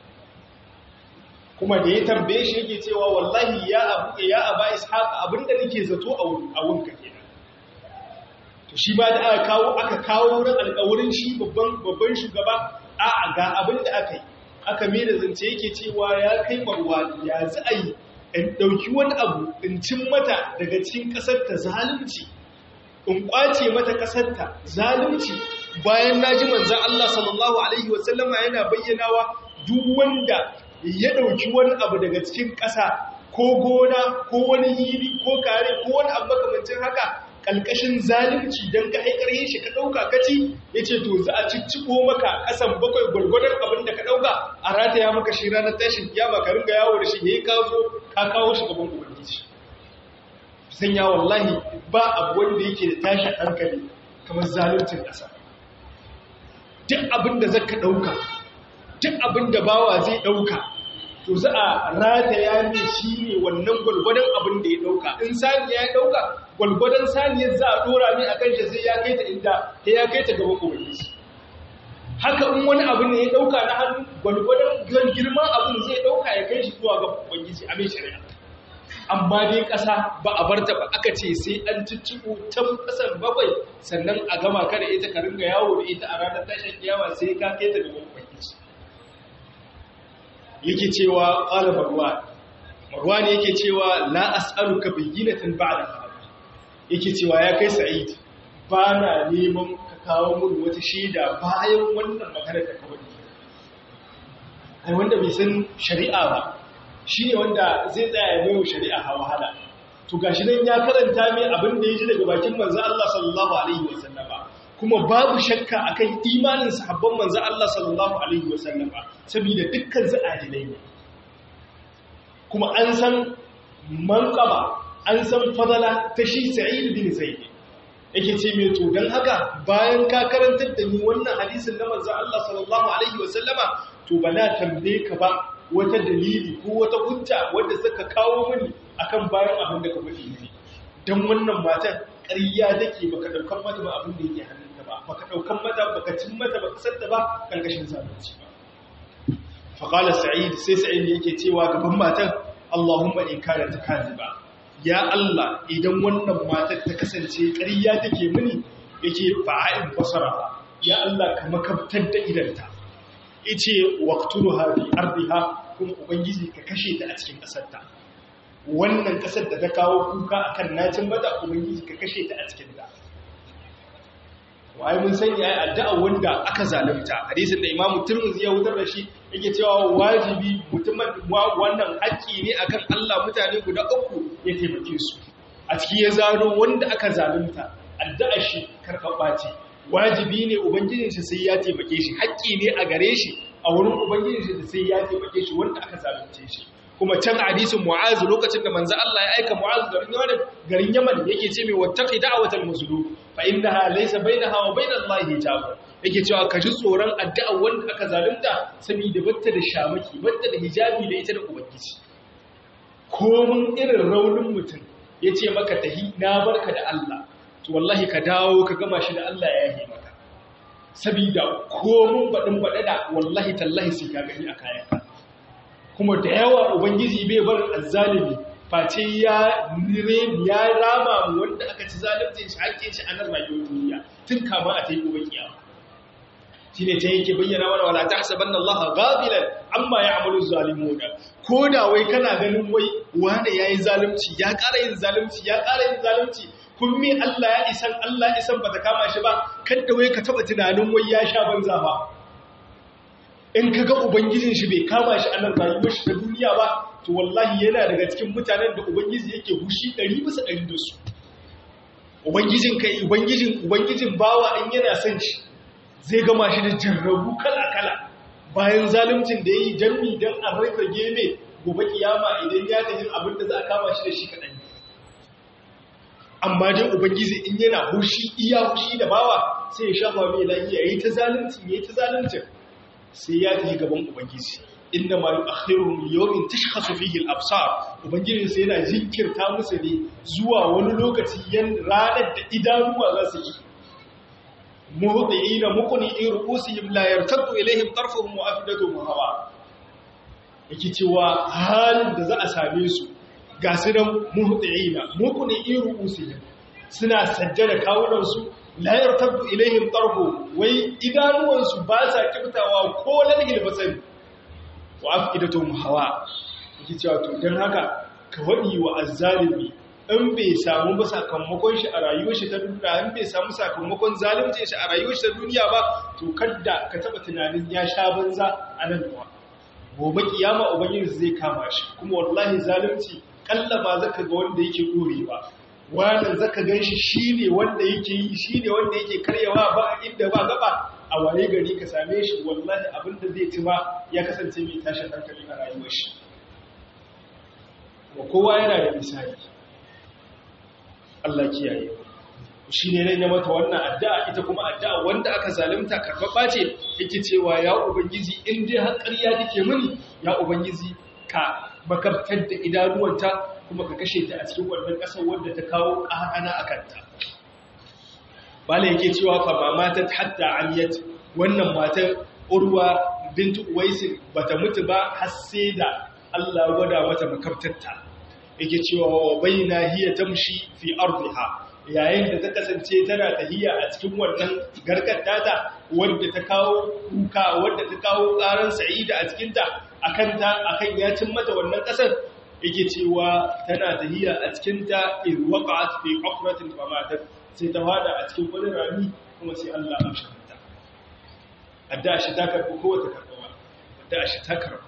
kuma da ya tambaye shi yake cewa wallahi ya abu ya aba ishaq abinda nake zato a wunka kenan to shi ba da aka kawo aka kawo wurin alƙawarin shi babban babban shugaba a ga abinda aka yi aka mera zance yake cewa ya kai Marwan ya za a yi in dauki wani abu in cin mata daga cikin kasar ta zalunci in kwace mata kasar ta zalunci bayan naji manzon Allah sallallahu alaihi wasallama yana bayyanawa duk wanda ya ɗauki wani abu daga cikin ƙasa ko gona ko wani hili ko kare ko wani abu makamancin haka ƙalƙashin zalunci don ka haikar shi ka ɗauka kaci ya ce to za a cicciko maka ƙasan bakwai gwargwadon abin da ka ɗauka a rataya maka shi ranar tashin kiyama ka ringa yawo da shi ya yi kazo ka kawo shi gaban ubangiji san ya wallahi ba abu wanda yake da tashin hankali kamar zaluncin ƙasa duk abin da zaka ɗauka duk abin da bawa zai ɗauka to za a rataya ne shi ne wannan gwalgwadon abin da ya ɗauka in saniya ya ɗauka gwalgwadon saniyar za a ɗora ne a kan shi sai ya kai ta inda ya kai ta gaban ubangiji haka in wani abu ne ya ɗauka na hannu gwalgwadon girman abin zai ɗauka ya kai shi zuwa ga ubangiji a mai shari'a amma dai ƙasa ba a barta ba aka ce sai an cicciko can ƙasar bakwai sannan a gama kada ita ka ringa yawo da ita a ranar tashin kiyama sai ka kai ta gaban ubangiji yake cewa qala marwan marwan yake cewa la as'aluka bayyinatan ba'da yake cewa ya kai sa'id ba na neman ka kawo mun wata shaida bayan wannan magana da kawai ai wanda bai san shari'a ba shine wanda zai tsaya mai shari'a ha wahala to gashi nan ya karanta mai abin da yaji daga bakin manzo Allah sallallahu alaihi wasallama kuma babu shakka akan imanin sahabban manzo Allah sallallahu alaihi wasallama saboda dukkan su adilai ne kuma an san manqaba an san fadala ta shi Sa'id bin Zaid yake ce mai to dan haka bayan ka karantar da ni wannan hadisin na manzo Allah sallallahu alaihi wasallama to bana tambaye ka ba wata dalili ko wata hujja wanda suka kawo mini akan bayan abin da ka faɗi ne dan wannan matan ƙarya take baka daukan mata ba abin da yake hannunta ba baka daukan mata baka cin mata baka santa ba karkashin zalunci ba fa qala Sa'id sai Sa'id yake cewa gaban matan Allahumma in kana takaziba ya Allah idan wannan matar ta kasance ƙarya take mini yake fa'in basara ya Allah ka makabtar da idanta yace waqtuluha fi ardiha kuma ubangiji ka kashe ta a cikin ƙasarta wannan ƙasar da ta kawo kuka akan nacin mata ubangiji ka kashe ta a cikin ta wai mun sani ai addu'a wanda aka zalunta hadisin da Imam Tirmidhi ya wutar da shi yake cewa wajibi mutumin wannan haƙƙi ne akan Allah mutane guda uku ya taimake su a cikin ya zaro wanda aka zalunta addu'a shi karɓaɓa ce wajibi ne ubangijin shi sai ya taimake shi haƙƙi ne a gare shi a wurin ubangijin shi sai ya taimake shi wanda aka zalunce shi kuma can hadisin Mu'az lokacin da manzo Allah ya aika Mu'az garin Yaman garin Yaman yake ce mai wattaqi da'watal mazlum fa innaha laysa bainaha wa bainal lahi hijab yake cewa ka ji tsoron addu'a wanda aka zalunta saboda batta da shamaki batta da hijabi da ita da ubangiji komun irin raunin mutum ya ce maka tahi na barka da Allah to wallahi ka dawo ka gama shi da Allah ya yi maka sabida komun baɗin baɗaɗa wallahi tallahi sai ka gani a kayanka kuma da yawa ubangiji bai bar azzalimi face ya ya rama mu wanda aka ci zalunci shi hakkin shi a nan rayuwar duniya tun kama a tayi gobe kiyama shine ta yake bayyana mana wala tahsabanna Allah ghafilan amma ya'malu zalimuna koda wai kana ganin wai wanda yayi zalunci ya ƙara yin zalunci ya ƙara yin zalunci kun me Allah ya isan Allah isan bata kama shi ba kada wai ka taba tunanin wai ya sha banza ba in kaga ubangijin shi bai kama shi a nan rayuwar shi ta duniya ba to wallahi yana daga cikin mutanen da ubangiji yake hushi ɗari bisa ɗari da su ubangijin kai ubangijin ubangijin bawa in yana son shi zai gama shi da jarrabu kala-kala bayan zaluncin da ya yi jami don a rarra geme gobe kiyama idan ya tafi abin da za a kama shi da shi kaɗan amma dai ubangiji in yana hushi iya hushi da bawa sai ya shafa mai lafiya ya yi ta zaluncin ya yi ta zaluncin sai ya tafi gaban ubangiji inda ma yi akhirun yawmin tashkhasu fihi al-absar ubangiji sai yana jinkirta musu ne zuwa wani lokaci yan ranar da idanuwa za su yi muhdiina muqni'i ru'usihim la yartaddu ilayhim tarfuhum wa afdatuhum hawa yake cewa halin da za a same su ga su nan muhdiina muqni'i ru'usihim suna sajjada kawunan su la yartaddu ilayhim tarfu wai idanuwan su ba sa kibtawa ko lalgil basari wa afidatuhum hawa yake cewa to dan haka ka wadi wa azzalimi in bai samu ba sakamakon shi a rayuwar shi ta duniya in bai samu sakamakon zalunci shi a rayuwar shi ta duniya ba to kada ka taba tunanin ya sha banza a nan kuwa gobe kiyama ubangiji zai kama shi kuma wallahi zalunci kalla ba zaka ga wanda yake dore ba wannan zaka ganshi shine wanda yake yi shine wanda yake karyawa ba inda ba gaba a waye gari ka same shi wallahi abinda zai ci ma ya kasance mai tashin hankali a rayuwar shi kowa yana da misali Allah kiyaye shi ne ne mata wannan addu'a ita kuma addu'a wanda aka zalunta karɓaɓɓa ce yake cewa ya ubangiji in dai har ƙarya take mini ya ubangiji ka makartar da idanuwanta kuma ka kashe ta a cikin wannan ƙasar wanda ta kawo ƙahana a kanta bala yake cewa fa ba matat hatta aliyat wannan matar urwa bintu uwais bata mutu ba har sai da Allah ya gwada mata makartarta yake cewa wa baina hiya tamshi fi ardiha yayin da ta kasance tana tahiya a cikin wannan garkar data wanda ta kawo kuka wanda ta kawo karan sa'ida a cikin ta akan ta akan ya cin mata wannan kasar yake cewa tana tahiya a cikin ta in waqa'at fi aqratin famatat sai ta fada a cikin wani rami kuma sai Allah ya shanta adda shi ta karbu ko ta karbu adda shi ta karbu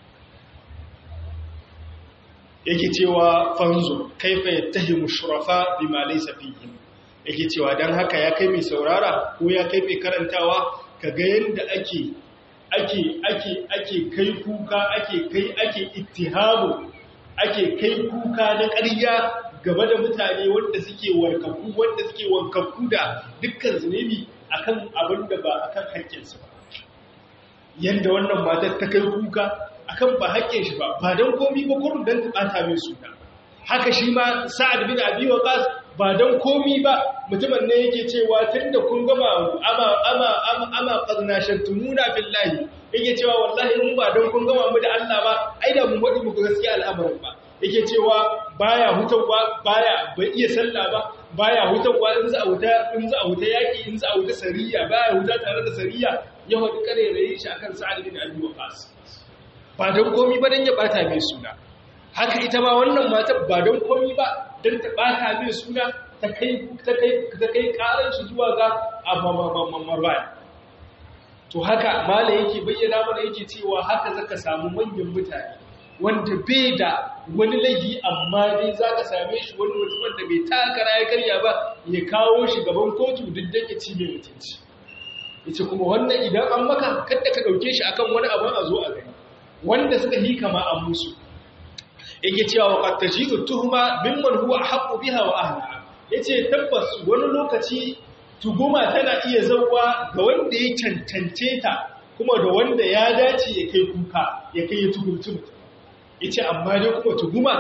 yake cewa fanzo kaifa yattahimu shurafa bima laysa fihim yake cewa dan haka ya kai mai saurara ko ya kai mai karantawa kaga yanda ake ake ake ake kai kuka ake kai ake ittihamu ake kai kuka na ƙarya gaba da mutane wanda suke warkaku wanda suke wankakku da dukkan zunubi akan abin da ba akan haƙƙinsu ba yanda wannan matar ta kai kuka akan ba haƙƙin shi ba ba don komi ba kurun don taɓata mai suna haka shi ma sa'ad bin abi waqas ba don komi ba mutumin ne yake cewa tunda kun gama ama ama ama ama qadnashantumuna billahi yake cewa wallahi mun ba don kun gama mu da Allah ba ai da mun wadi muku gaskiya al'amarin ba yake cewa baya hutawa baya bai iya sallah ba baya hutawa in za a huta in za a huta yaki in za a huta sariya baya huta tare da sariya ya wadi kare rayi shi akan sa'ad bin abi waqas ba don komi ba don ya bata mai suna haka ita ma wannan matar ba don komi ba don ta bata mai suna ta kai karar shi zuwa ga marwan to haka mala yake bayyana mana yake cewa haka zaka samu manyan mutane wanda bai da wani laifi amma dai zaka same shi wani mutumin da bai takara ya karya ba ya kawo shi gaban kotu duk da ke ci mai mutunci yace kuma wannan idan an maka kada ka dauke shi akan wani abu a zo a gani wanda suka yi kama an musu yake cewa wa qad tajidu tuhma mimman huwa ahqqu biha wa ahliha yace tabbas wani lokaci tuguma tana iya zauwa ga wanda ya cancance ta kuma da wanda ya dace ya kai kuka ya kai ya tuhumci mutum yace amma dai kuma tuguma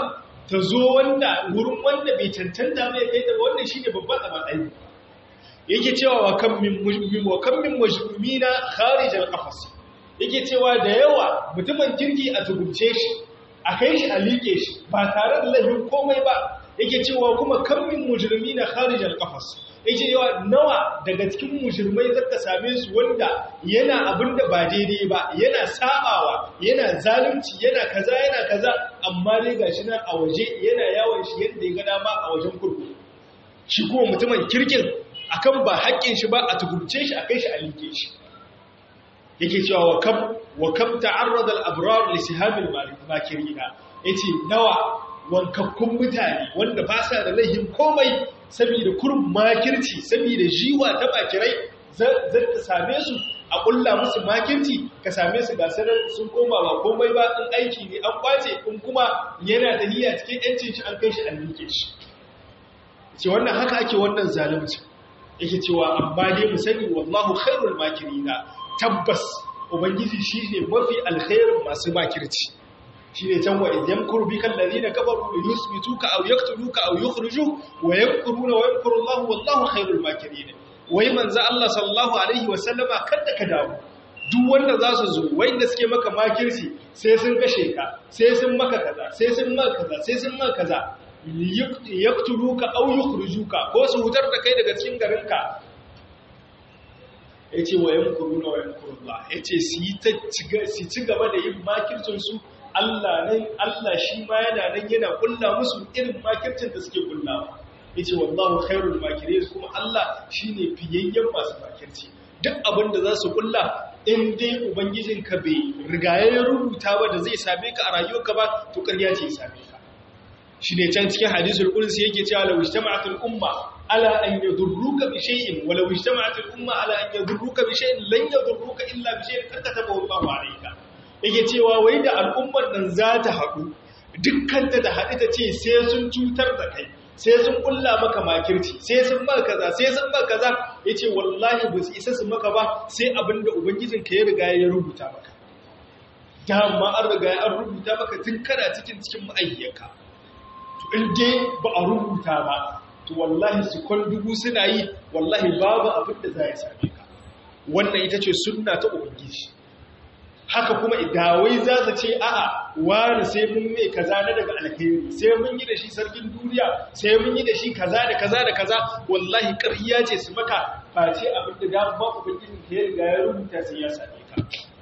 ta zo wanda wurin wanda bai cancanta mai kai ta wannan shine babban abu yake cewa wa kam min mujrim wa kam min mujrimina kharij al-qafas yake cewa da yawa mutumin kirki a tugubce shi a kai shi a liƙe shi ba tare da laifin komai ba yake cewa kuma kam min mujrimina kharij al-qafas yake yawa nawa daga cikin mujrimai zaka same su wanda yana abinda ba daidai ba yana sabawa yana zalunci yana kaza yana kaza amma dai gashi nan a waje yana yawon shi yadda ya ga dama a wajen kurkuku shi kuma mutumin kirkin akan ba haƙƙin shi ba a tugurce shi a kai shi a liƙe shi yake cewa wa kam wa kam ta'arrada al-abrar li sihab al-makirina yace nawa wankakkun mutane wanda ba sa da laihin komai saboda kurum makirci saboda jiwa ta bakirai zai ta same su a kulla musu makirci ka same su ga sanar sun koma ba komai ba in aiki ne an kwace in kuma yana da niyya cikin yancin shi an kai shi an liƙe shi ce wannan haka ake wannan zalunci yake cewa amma dai mu sani wallahu khairul makirina tabbas ubangiji shine mafi alkhairin masu makirci shine can wa idan kurbi kal ladina kafaru yusbituka aw yaqtuluka aw yukhrijuk wa yamkuruna wa yamkuru Allah wallahu khairul makirin wai manzo Allah sallallahu alaihi wa sallama kada ka dawo duk wanda za su zo wanda suke maka makirci sai sun kashe ka sai sun maka kaza sai sun maka kaza sai sun maka kaza yaqtuluka aw yukhrijuka ko su hutar da kai daga cikin garinka yace wa yamkuruna wa yamkurullah yace su yi ta su ci gaba da yin makircin su Allah nan Allah shi ma yana nan yana kulla musu irin makircin da suke kullawa yace wallahu khairul makirin kuma Allah shine fiyayyen masu makirci duk abin da za su kulla in dai ubangijinka bai rigaye ya rubuta ba da zai same ka a rayuwarka ba to ƙarya ce ya same ka shi ne can cikin hadisul qudsi yake cewa law ijtama'atul umma ala an yadurruka bi shay'in wa law ijtama'atul umma ala an yadurruka bi shay'in lan yadurruka illa bi shay'in qad katabahu Allahu alayka yake cewa wai da al'ummar nan za ta haɗu dukkan ta da haɗu ta ce sai sun cutar da kai sai sun kulla maka makirci sai sun maka kaza sai sun maka kaza yace wallahi ba su isa su maka ba sai abinda ubangijinka ya riga ya rubuta maka dama an riga ya rubuta maka tun kana cikin cikin ma'ayyaka to in dai ba a rubuta ba to wallahi su kon dubu suna yi wallahi babu abin da za ya same ka wannan ita ce sunna ta ubangiji haka kuma idawai za su ce a'a wani sai mun mai kaza na daga alkhairi sai mun yi da shi sarkin duniya sai mun yi da shi kaza da kaza da kaza wallahi ƙarya ce su maka face abin da ba ubangijin ka ya riga ya rubuta sai ya same ka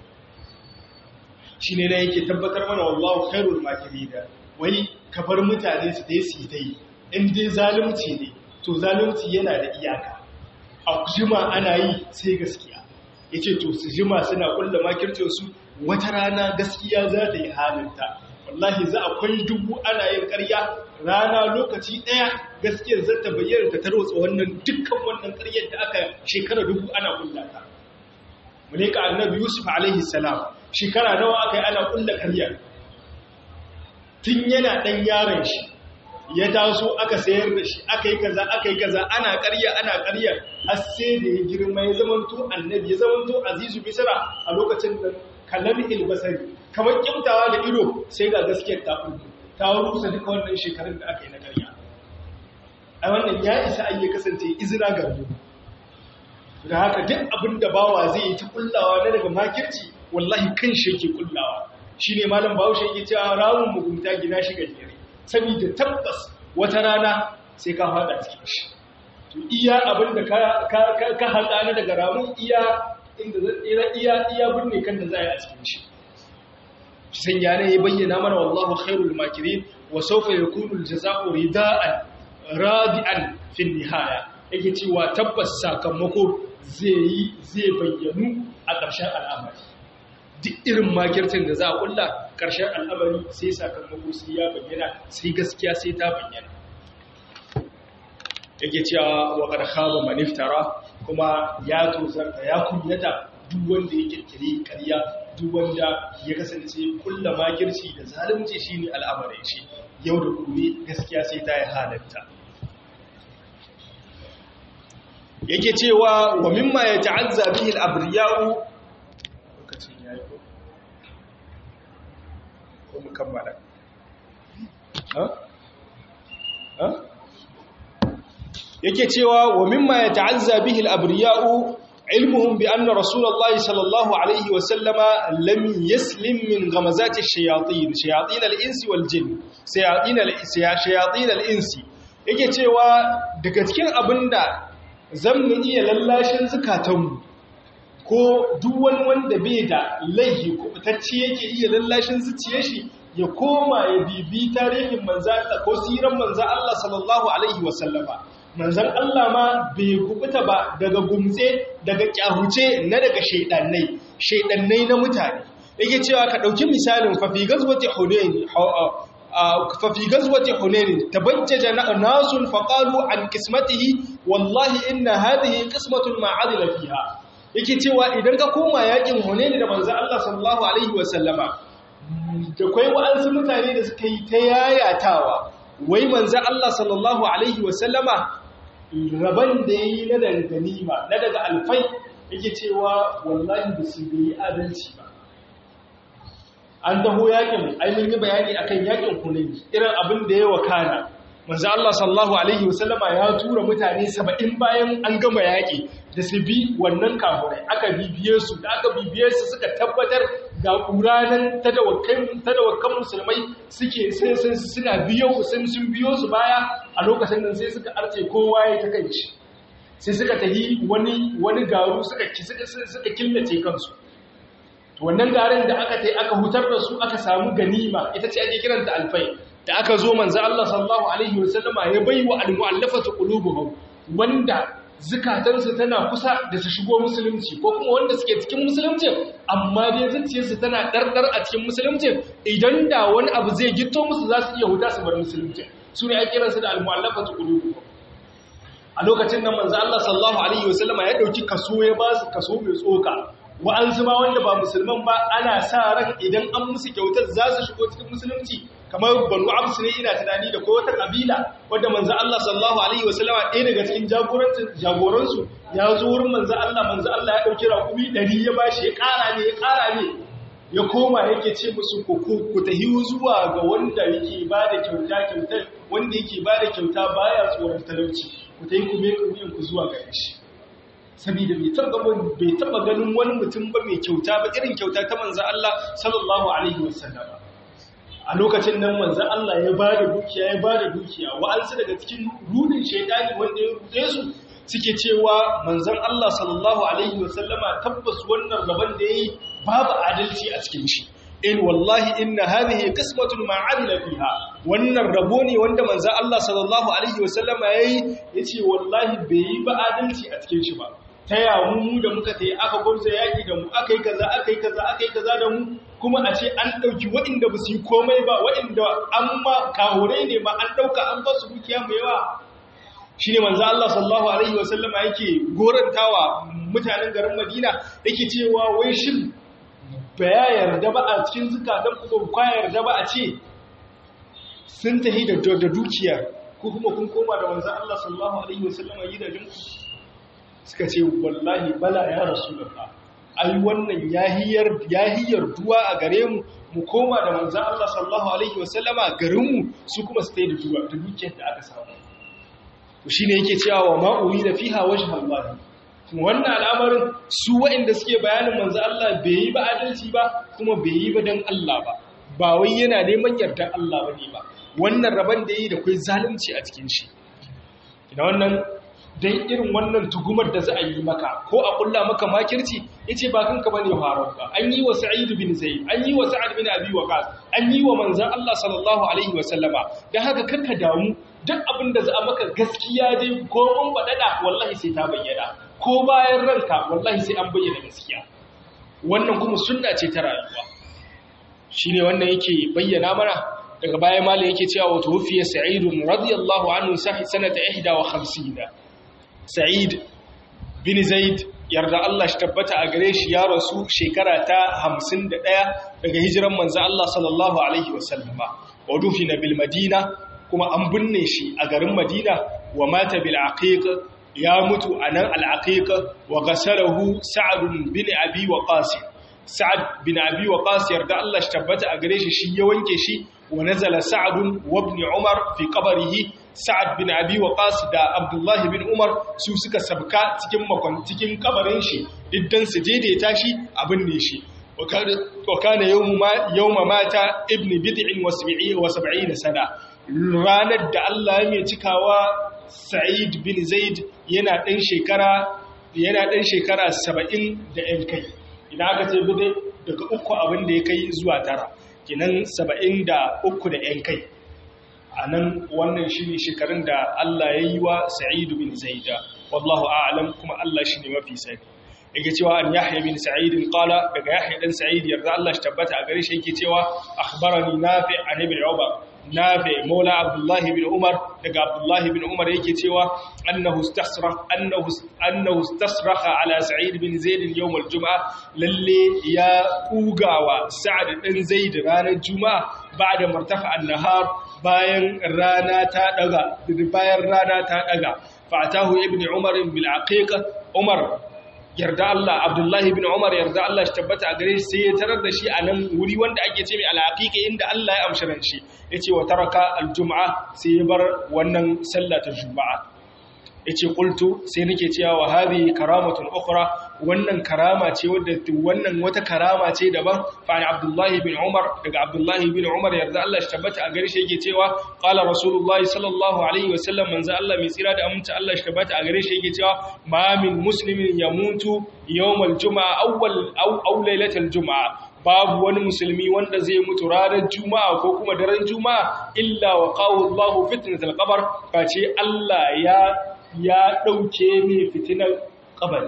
shine ne yake tabbatar mana wallahu khairul makirina wai ka bar mutane su dai su dai in dai zalunci ne to zalunci yana da iyaka a jima ana yi sai gaskiya yace to su jima suna kulla makircin su wata rana gaskiya za ta yi halinta wallahi za a kwai dubu ana yin ƙarya rana lokaci ɗaya gaskiyar za ta bayyana ta tarwatsa wannan dukkan wannan ƙaryar da aka shekara dubu ana kulla ta mu ne ka annabi Yusuf alaihi salam shekara nawa aka yi ana kulla ƙaryar tun yana ɗan yaron shi ya taso aka sayar da shi aka yi kaza aka yi kaza ana ƙarya ana ƙarya har sai da ya girma ya zamanto annabi ya zamanto azizu bisra a lokacin da kallon ilbasari kamar kimtawa da ido sai ga gaskiyar ta kullu ta rusa duka wannan shekarun da aka yi na ƙarya a wannan ya isa an yi kasance izina ga mu da haka duk abin da bawa zai yi ta kullawa na daga makirci wallahi kan shi yake kullawa shine malam Bahaushe yake cewa rawun mugunta gina shi gajere saboda tabbas wata rana sai ka fada cikin shi to iya abinda ka ka ka hada na daga ramun iya inda zai iya iya binne kan da zai a cikin shi san ya ne bayyana mana wallahu khairul makirin wa sawfa yakunu aljazaa'u ridaan radian fi nihaya yake cewa tabbas sakamako zai yi zai bayyanu a ƙarshen al'amari duk irin makircin da za a kulla ƙarshen al'amari sai sakamako sai ya bayyana sai gaskiya sai ta bayyana yake cewa wa qad khaba man iftara kuma ya tozarta ya kunyata duk wanda ya kirkire ƙarya duk wanda ya kasance kulla makirci da zalunci shine al'amarin shi yau da gobe gaskiya sai ta yi halatta yake cewa wa mimma yata'azza bihi al-abriya'u ko mu kammala ha yake cewa wa mimma yata'azza bihi al-abriya'u ilmuhum bi anna rasulullahi sallallahu alaihi wa sallama lam yaslim min ghamazati ash-shayatin shayatin al-insi wal jinn shayatin al-shayatin al-insi yake cewa daga cikin abinda zan mu iya lallashin zukatanmu ko duk wani wanda bai da laihi ko fitacce yake iya lallashin zuciyar shi ya koma ya bibi tarihin manzo Allah ko siran manzo Allah sallallahu alaihi wa sallama manzan Allah ma bai kubuta ba daga gumtse daga kyahuce na daga shaidannai shaidannai na mutane yake cewa ka dauki misalin fa fi gazwati hunain fa fi gazwati hunain tabajjaja nasun fa qalu an qismatihi wallahi inna hadhihi qismatun ma adila fiha yake cewa idan ka koma yakin hunain da manzan Allah sallallahu alaihi wasallama da kai wa'ansu mutane da suka yi ta yayatawa wai manzan Allah sallallahu alaihi wasallama raban da ya yi na daga ganima na daga alfai yake cewa wallahi ba su yi adalci ba an taho yakin ainihin bayani akan yakin hunayn irin abin da ya wakana manzo Allah sallallahu alaihi wasallama ya tura mutane saba'in bayan an gama yaki da su bi wannan kafirai aka bibiye su da aka bibiye su suka tabbatar ga ƙuranan tadawakkan musulmai suke sai suna biyo sun sun biyo su baya a lokacin nan sai suka arce kowa ya ta kanci sai suka tahi wani wani garu suka suka killace kansu to wannan garin da aka tai aka hutar da su aka samu ganima ita ce ake kiranta alfai da aka zo manzo Allah sallallahu alaihi wasallama ya baiwa almu'allafatu qulubuhum wanda zukatansu tana kusa da su shigo musulunci ko kuma wanda suke cikin musulunci amma dai zuciyarsu tana dardar a cikin musulunci idan da wani abu zai gitto musu za su iya huta su bar musulunci su ne ake kiransu da al-mu'allafatu qulubuhum a lokacin nan manzo Allah sallallahu alaihi wasallama ya dauki kaso ya ba su kaso mai tsoka wa'ansu ma wanda ba musulman ba ana sa ran idan an musu kyautar za su shigo cikin musulunci kamar banu abs ne ina tunani da ko wata kabila wanda manzo Allah sallallahu alaihi wasallama ɗaya daga cikin jagorancin jagoransu ya zo wurin manzo Allah manzo Allah ya dauki raƙumi ɗari ya bashi ya ƙara ne ya ƙara ne ya koma yake ce musu ku ku tahi zuwa ga wanda yake bada kyauta kyauta wanda yake bada kyauta baya tsoron talauci ku tahi ku me ku zuwa ga shi saboda bai taba bai taba ganin wani mutum ba mai kyauta ba irin kyauta ta manzo Allah sallallahu alaihi wasallam a lokacin nan manzo Allah ya bada dukiya ya bada dukiya wa'ansu daga cikin rudin shaytani wanda ya rude su suke cewa manzon Allah sallallahu alaihi wasallama tabbas wannan gaban da yayi babu adalci a cikin shi in wallahi inna hadhihi qismatun ma adila fiha wannan rabo ne wanda manzon Allah sallallahu alaihi wasallama yayi yace wallahi bai yi ba adalci a cikin shi ba ta yamu mu da muka tayi aka gwamza yaki da mu akai kaza akai kaza akai kaza da mu kuma a ce an dauki waɗanda ba su yi komai ba waɗanda an ma kahure ne ba an dauka an ba su dukiya mai yawa shine manzo Allah sallallahu alaihi wasallama yake gorantawa mutanen garin Madina yake cewa wai shin ba ya yarda ba a cikin zakatan ku ba yarda ba a ce sun tahi da da dukiya ko kuma kun koma da manzo Allah sallallahu alaihi wasallama gidajen ku suka ce wallahi bala ya rasulullah ai wannan yahiyar yahiyar duwa a gare mu mu koma da manzo Allah sallallahu alaihi wasallama garin mu su kuma su tayi da duwa da dukiyar da aka samu to shine yake cewa wa ma'uri da fiha wajha Allah kuma wannan al'amarin su waɗanda suke bayanin manzo Allah bai yi ba adalci ba kuma bai yi ba dan Allah ba ba wai yana neman yardar Allah bane ba wannan raban da yi da kai zalunci a cikin shi ina wannan dan irin wannan tugumar da za a yi maka ko a kulla maka makirci yace ba kanka bane faruwa ba an yi wa Sa'id bin Zaid an yi wa Sa'ad bin Abi Waqqas an yi wa manzon Allah sallallahu alaihi wasallama dan haka kanka damu duk abin da za a maka gaskiya dai ko mun badada wallahi sai ta bayyana ko bayan ranka wallahi sai an bayyana gaskiya wannan kuma sunna ce ta rayuwa shine wannan yake bayyana mana daga baya malai yake cewa wa tufiya Sa'id radiyallahu anhu sahi sanata ihda wa khamsina Sa'id bin Zaid yarda Allah shi tabbata a gare shi ya rasu shekara ta hamsin da ɗaya daga hijiran manzo Allah sallallahu alaihi wasallama wa dufina bil Madina kuma an binne shi a garin Madina wa mata bil Aqiq ya mutu anan al Aqiq wa ghasalahu Sa'd bin Abi Waqqas Sa'd bin Abi Waqqas yarda Allah shi tabbata a gare shi shi ya wanke shi wa nazala Sa'd wa ibn Umar fi qabrihi Sa'ad bin Abi Waqqas da Abdullah bin Umar su suka sabka cikin makon cikin kabarin shi diddan su daidaita shi abin ne shi wa kana yawma mata ibn bid'in wa sab'ina sana ranar da Allah ya mai cikawa Sa'id bin Zaid yana dan shekara yana dan shekara saba'in da yan kai idan aka ce bid'a daga uku abin da ya kai zuwa tara kinan saba'in da uku da yan kai anan wannan shine shekarun da Allah ya yi wa Sa'id bin Zaid wallahu a'lam kuma Allah shine mafi sani yake cewa an Yahya bin Sa'id qala daga Yahya dan Sa'id yarda Allah shi tabbata a gare shi yake cewa akhbarani Nafi an ibn Umar Nafi maula Abdullah bin Umar daga Abdullah bin Umar yake cewa annahu istasrah annahu annahu istasraha ala Sa'id bin Zaid yawm al-jum'a lalle ya kugawa Sa'ad dan Zaid ranar Juma'a ba'da martafa an-nahar bayan rana ta daga bayan rana ta daga fa'atahu ibn Umar bil aqiqa Umar yarda Allah Abdullahi bin Umar yarda Allah shi tabbata a gare shi sai ya tarar da shi a nan wuri wanda ake ce mai al-aqiqa inda Allah ya amshi ran shi yace wa taraka al-jum'a sai ya bar wannan sallah ta juma'a yace qultu sai nake cewa wa hadhihi karamatun ukhra wannan karama ce wadda wannan wata karama ce daban fa Abdullahi bin Umar daga Abdullahi bin Umar yarda Allah shi tabbata a gare shi yake cewa qala rasulullahi sallallahu alaihi wasallam manzo Allah mai tsira da aminta Allah shi tabbata a gare shi yake cewa ma min muslimin yamutu yawmal juma'a awwal aw aw lailatal juma'a babu wani musulmi wanda zai mutu ranar juma'a ko kuma daren juma'a illa waqahu Allahu fitnatul qabr face Allah ya ya dauke ne fitinar kabari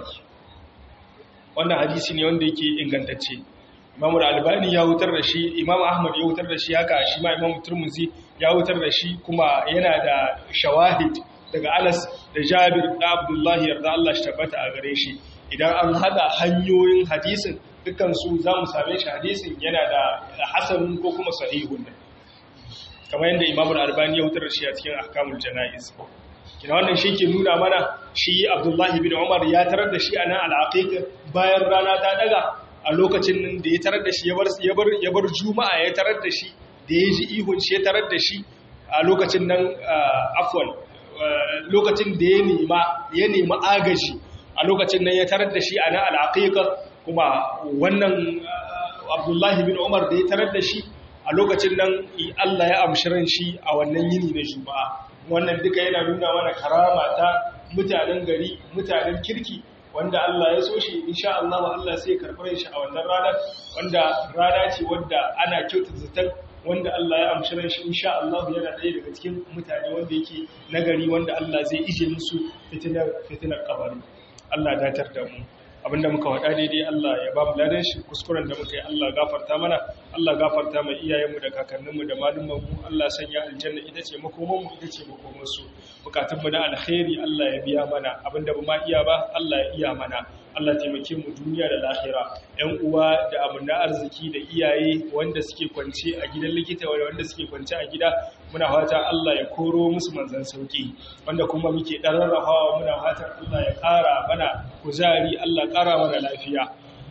wannan hadisi ne wanda yake ingantacce Imam Al-Albani ya wutar da shi Imam Ahmad ya wutar da shi haka shi ma Imam Tirmidhi ya wutar da shi kuma yana da shawahid daga Anas da Jabir da Abdullah yarda Allah shi tabbata a gare shi idan an hada hanyoyin hadisin dukkan su zamu same shi hadisin yana da hasan ko kuma sahihun kamar yadda Imam Al-Albani ya wutar da shi a cikin Ahkamul Janaiz kina wannan shi ke nuna mana shi Abdullahi bin Umar ya tarar da shi a nan al-aqiqa bayan rana ta daga a lokacin nan da ya tarar da shi ya bar ya bar ya bar juma'a ya tarar da shi da ya ji ihun shi ya tarar da shi a lokacin nan afwan lokacin da ya nema ya nema agaji a lokacin nan ya tarar da shi a nan al-aqiqa kuma wannan Abdullahi bin Umar da ya tarar da shi a lokacin nan Allah ya amshi ran shi a wannan yini na juma'a wannan duka yana nuna mana karama ta mutanen gari mutanen kirki wanda Allah ya so shi insha Allah Allah sai ya karɓar shi a wannan ranar wanda rana ce wanda ana kyautata zaton wanda Allah ya amshi ran shi insha Allah yana ɗaya daga cikin mutane wanda yake nagari wanda Allah zai ije musu fitinar fitinar kabari Allah datar da mu abinda muka wada daidai Allah ya ba mu ladan shi kuskuren da muka yi Allah gafarta mana Allah gafarta mai iyayenmu da kakanninmu da malumanmu Allah sanya aljanna ita ce makomanmu ita ce makomansu bukatunmu na alkhairi Allah ya biya mana abinda ba ma iya ba Allah ya iya mana Allah taimake mu duniya da lahira ƴan uwa da abunna arziki da iyaye wanda suke kwance a gidan likita wanda suke kwance a gida muna fata Allah ya koro musu manzan sauki wanda kuma muke dan rarrafawa muna fatan Allah ya ƙara mana kuzari Allah ƙara mana lafiya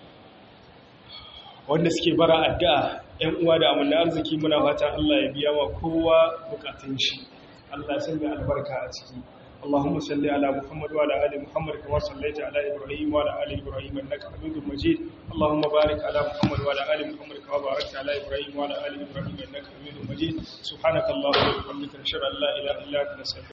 wanda suke bara addu'a ƴan uwa da abunna arziki muna fatan Allah ya biya wa kowa bukatun shi Allah ya sanya albarka a ciki اللهم صل على محمد وعلى ال محمد كما صليت على ابراهيم وعلى ال ابراهيم انك حميد مجيد اللهم بارك على محمد وعلى ال محمد كما باركت على ابراهيم وعلى ال ابراهيم انك حميد مجيد سبحانك اللهم وبحمدك نشهد ان لا اله الا انت نستغفرك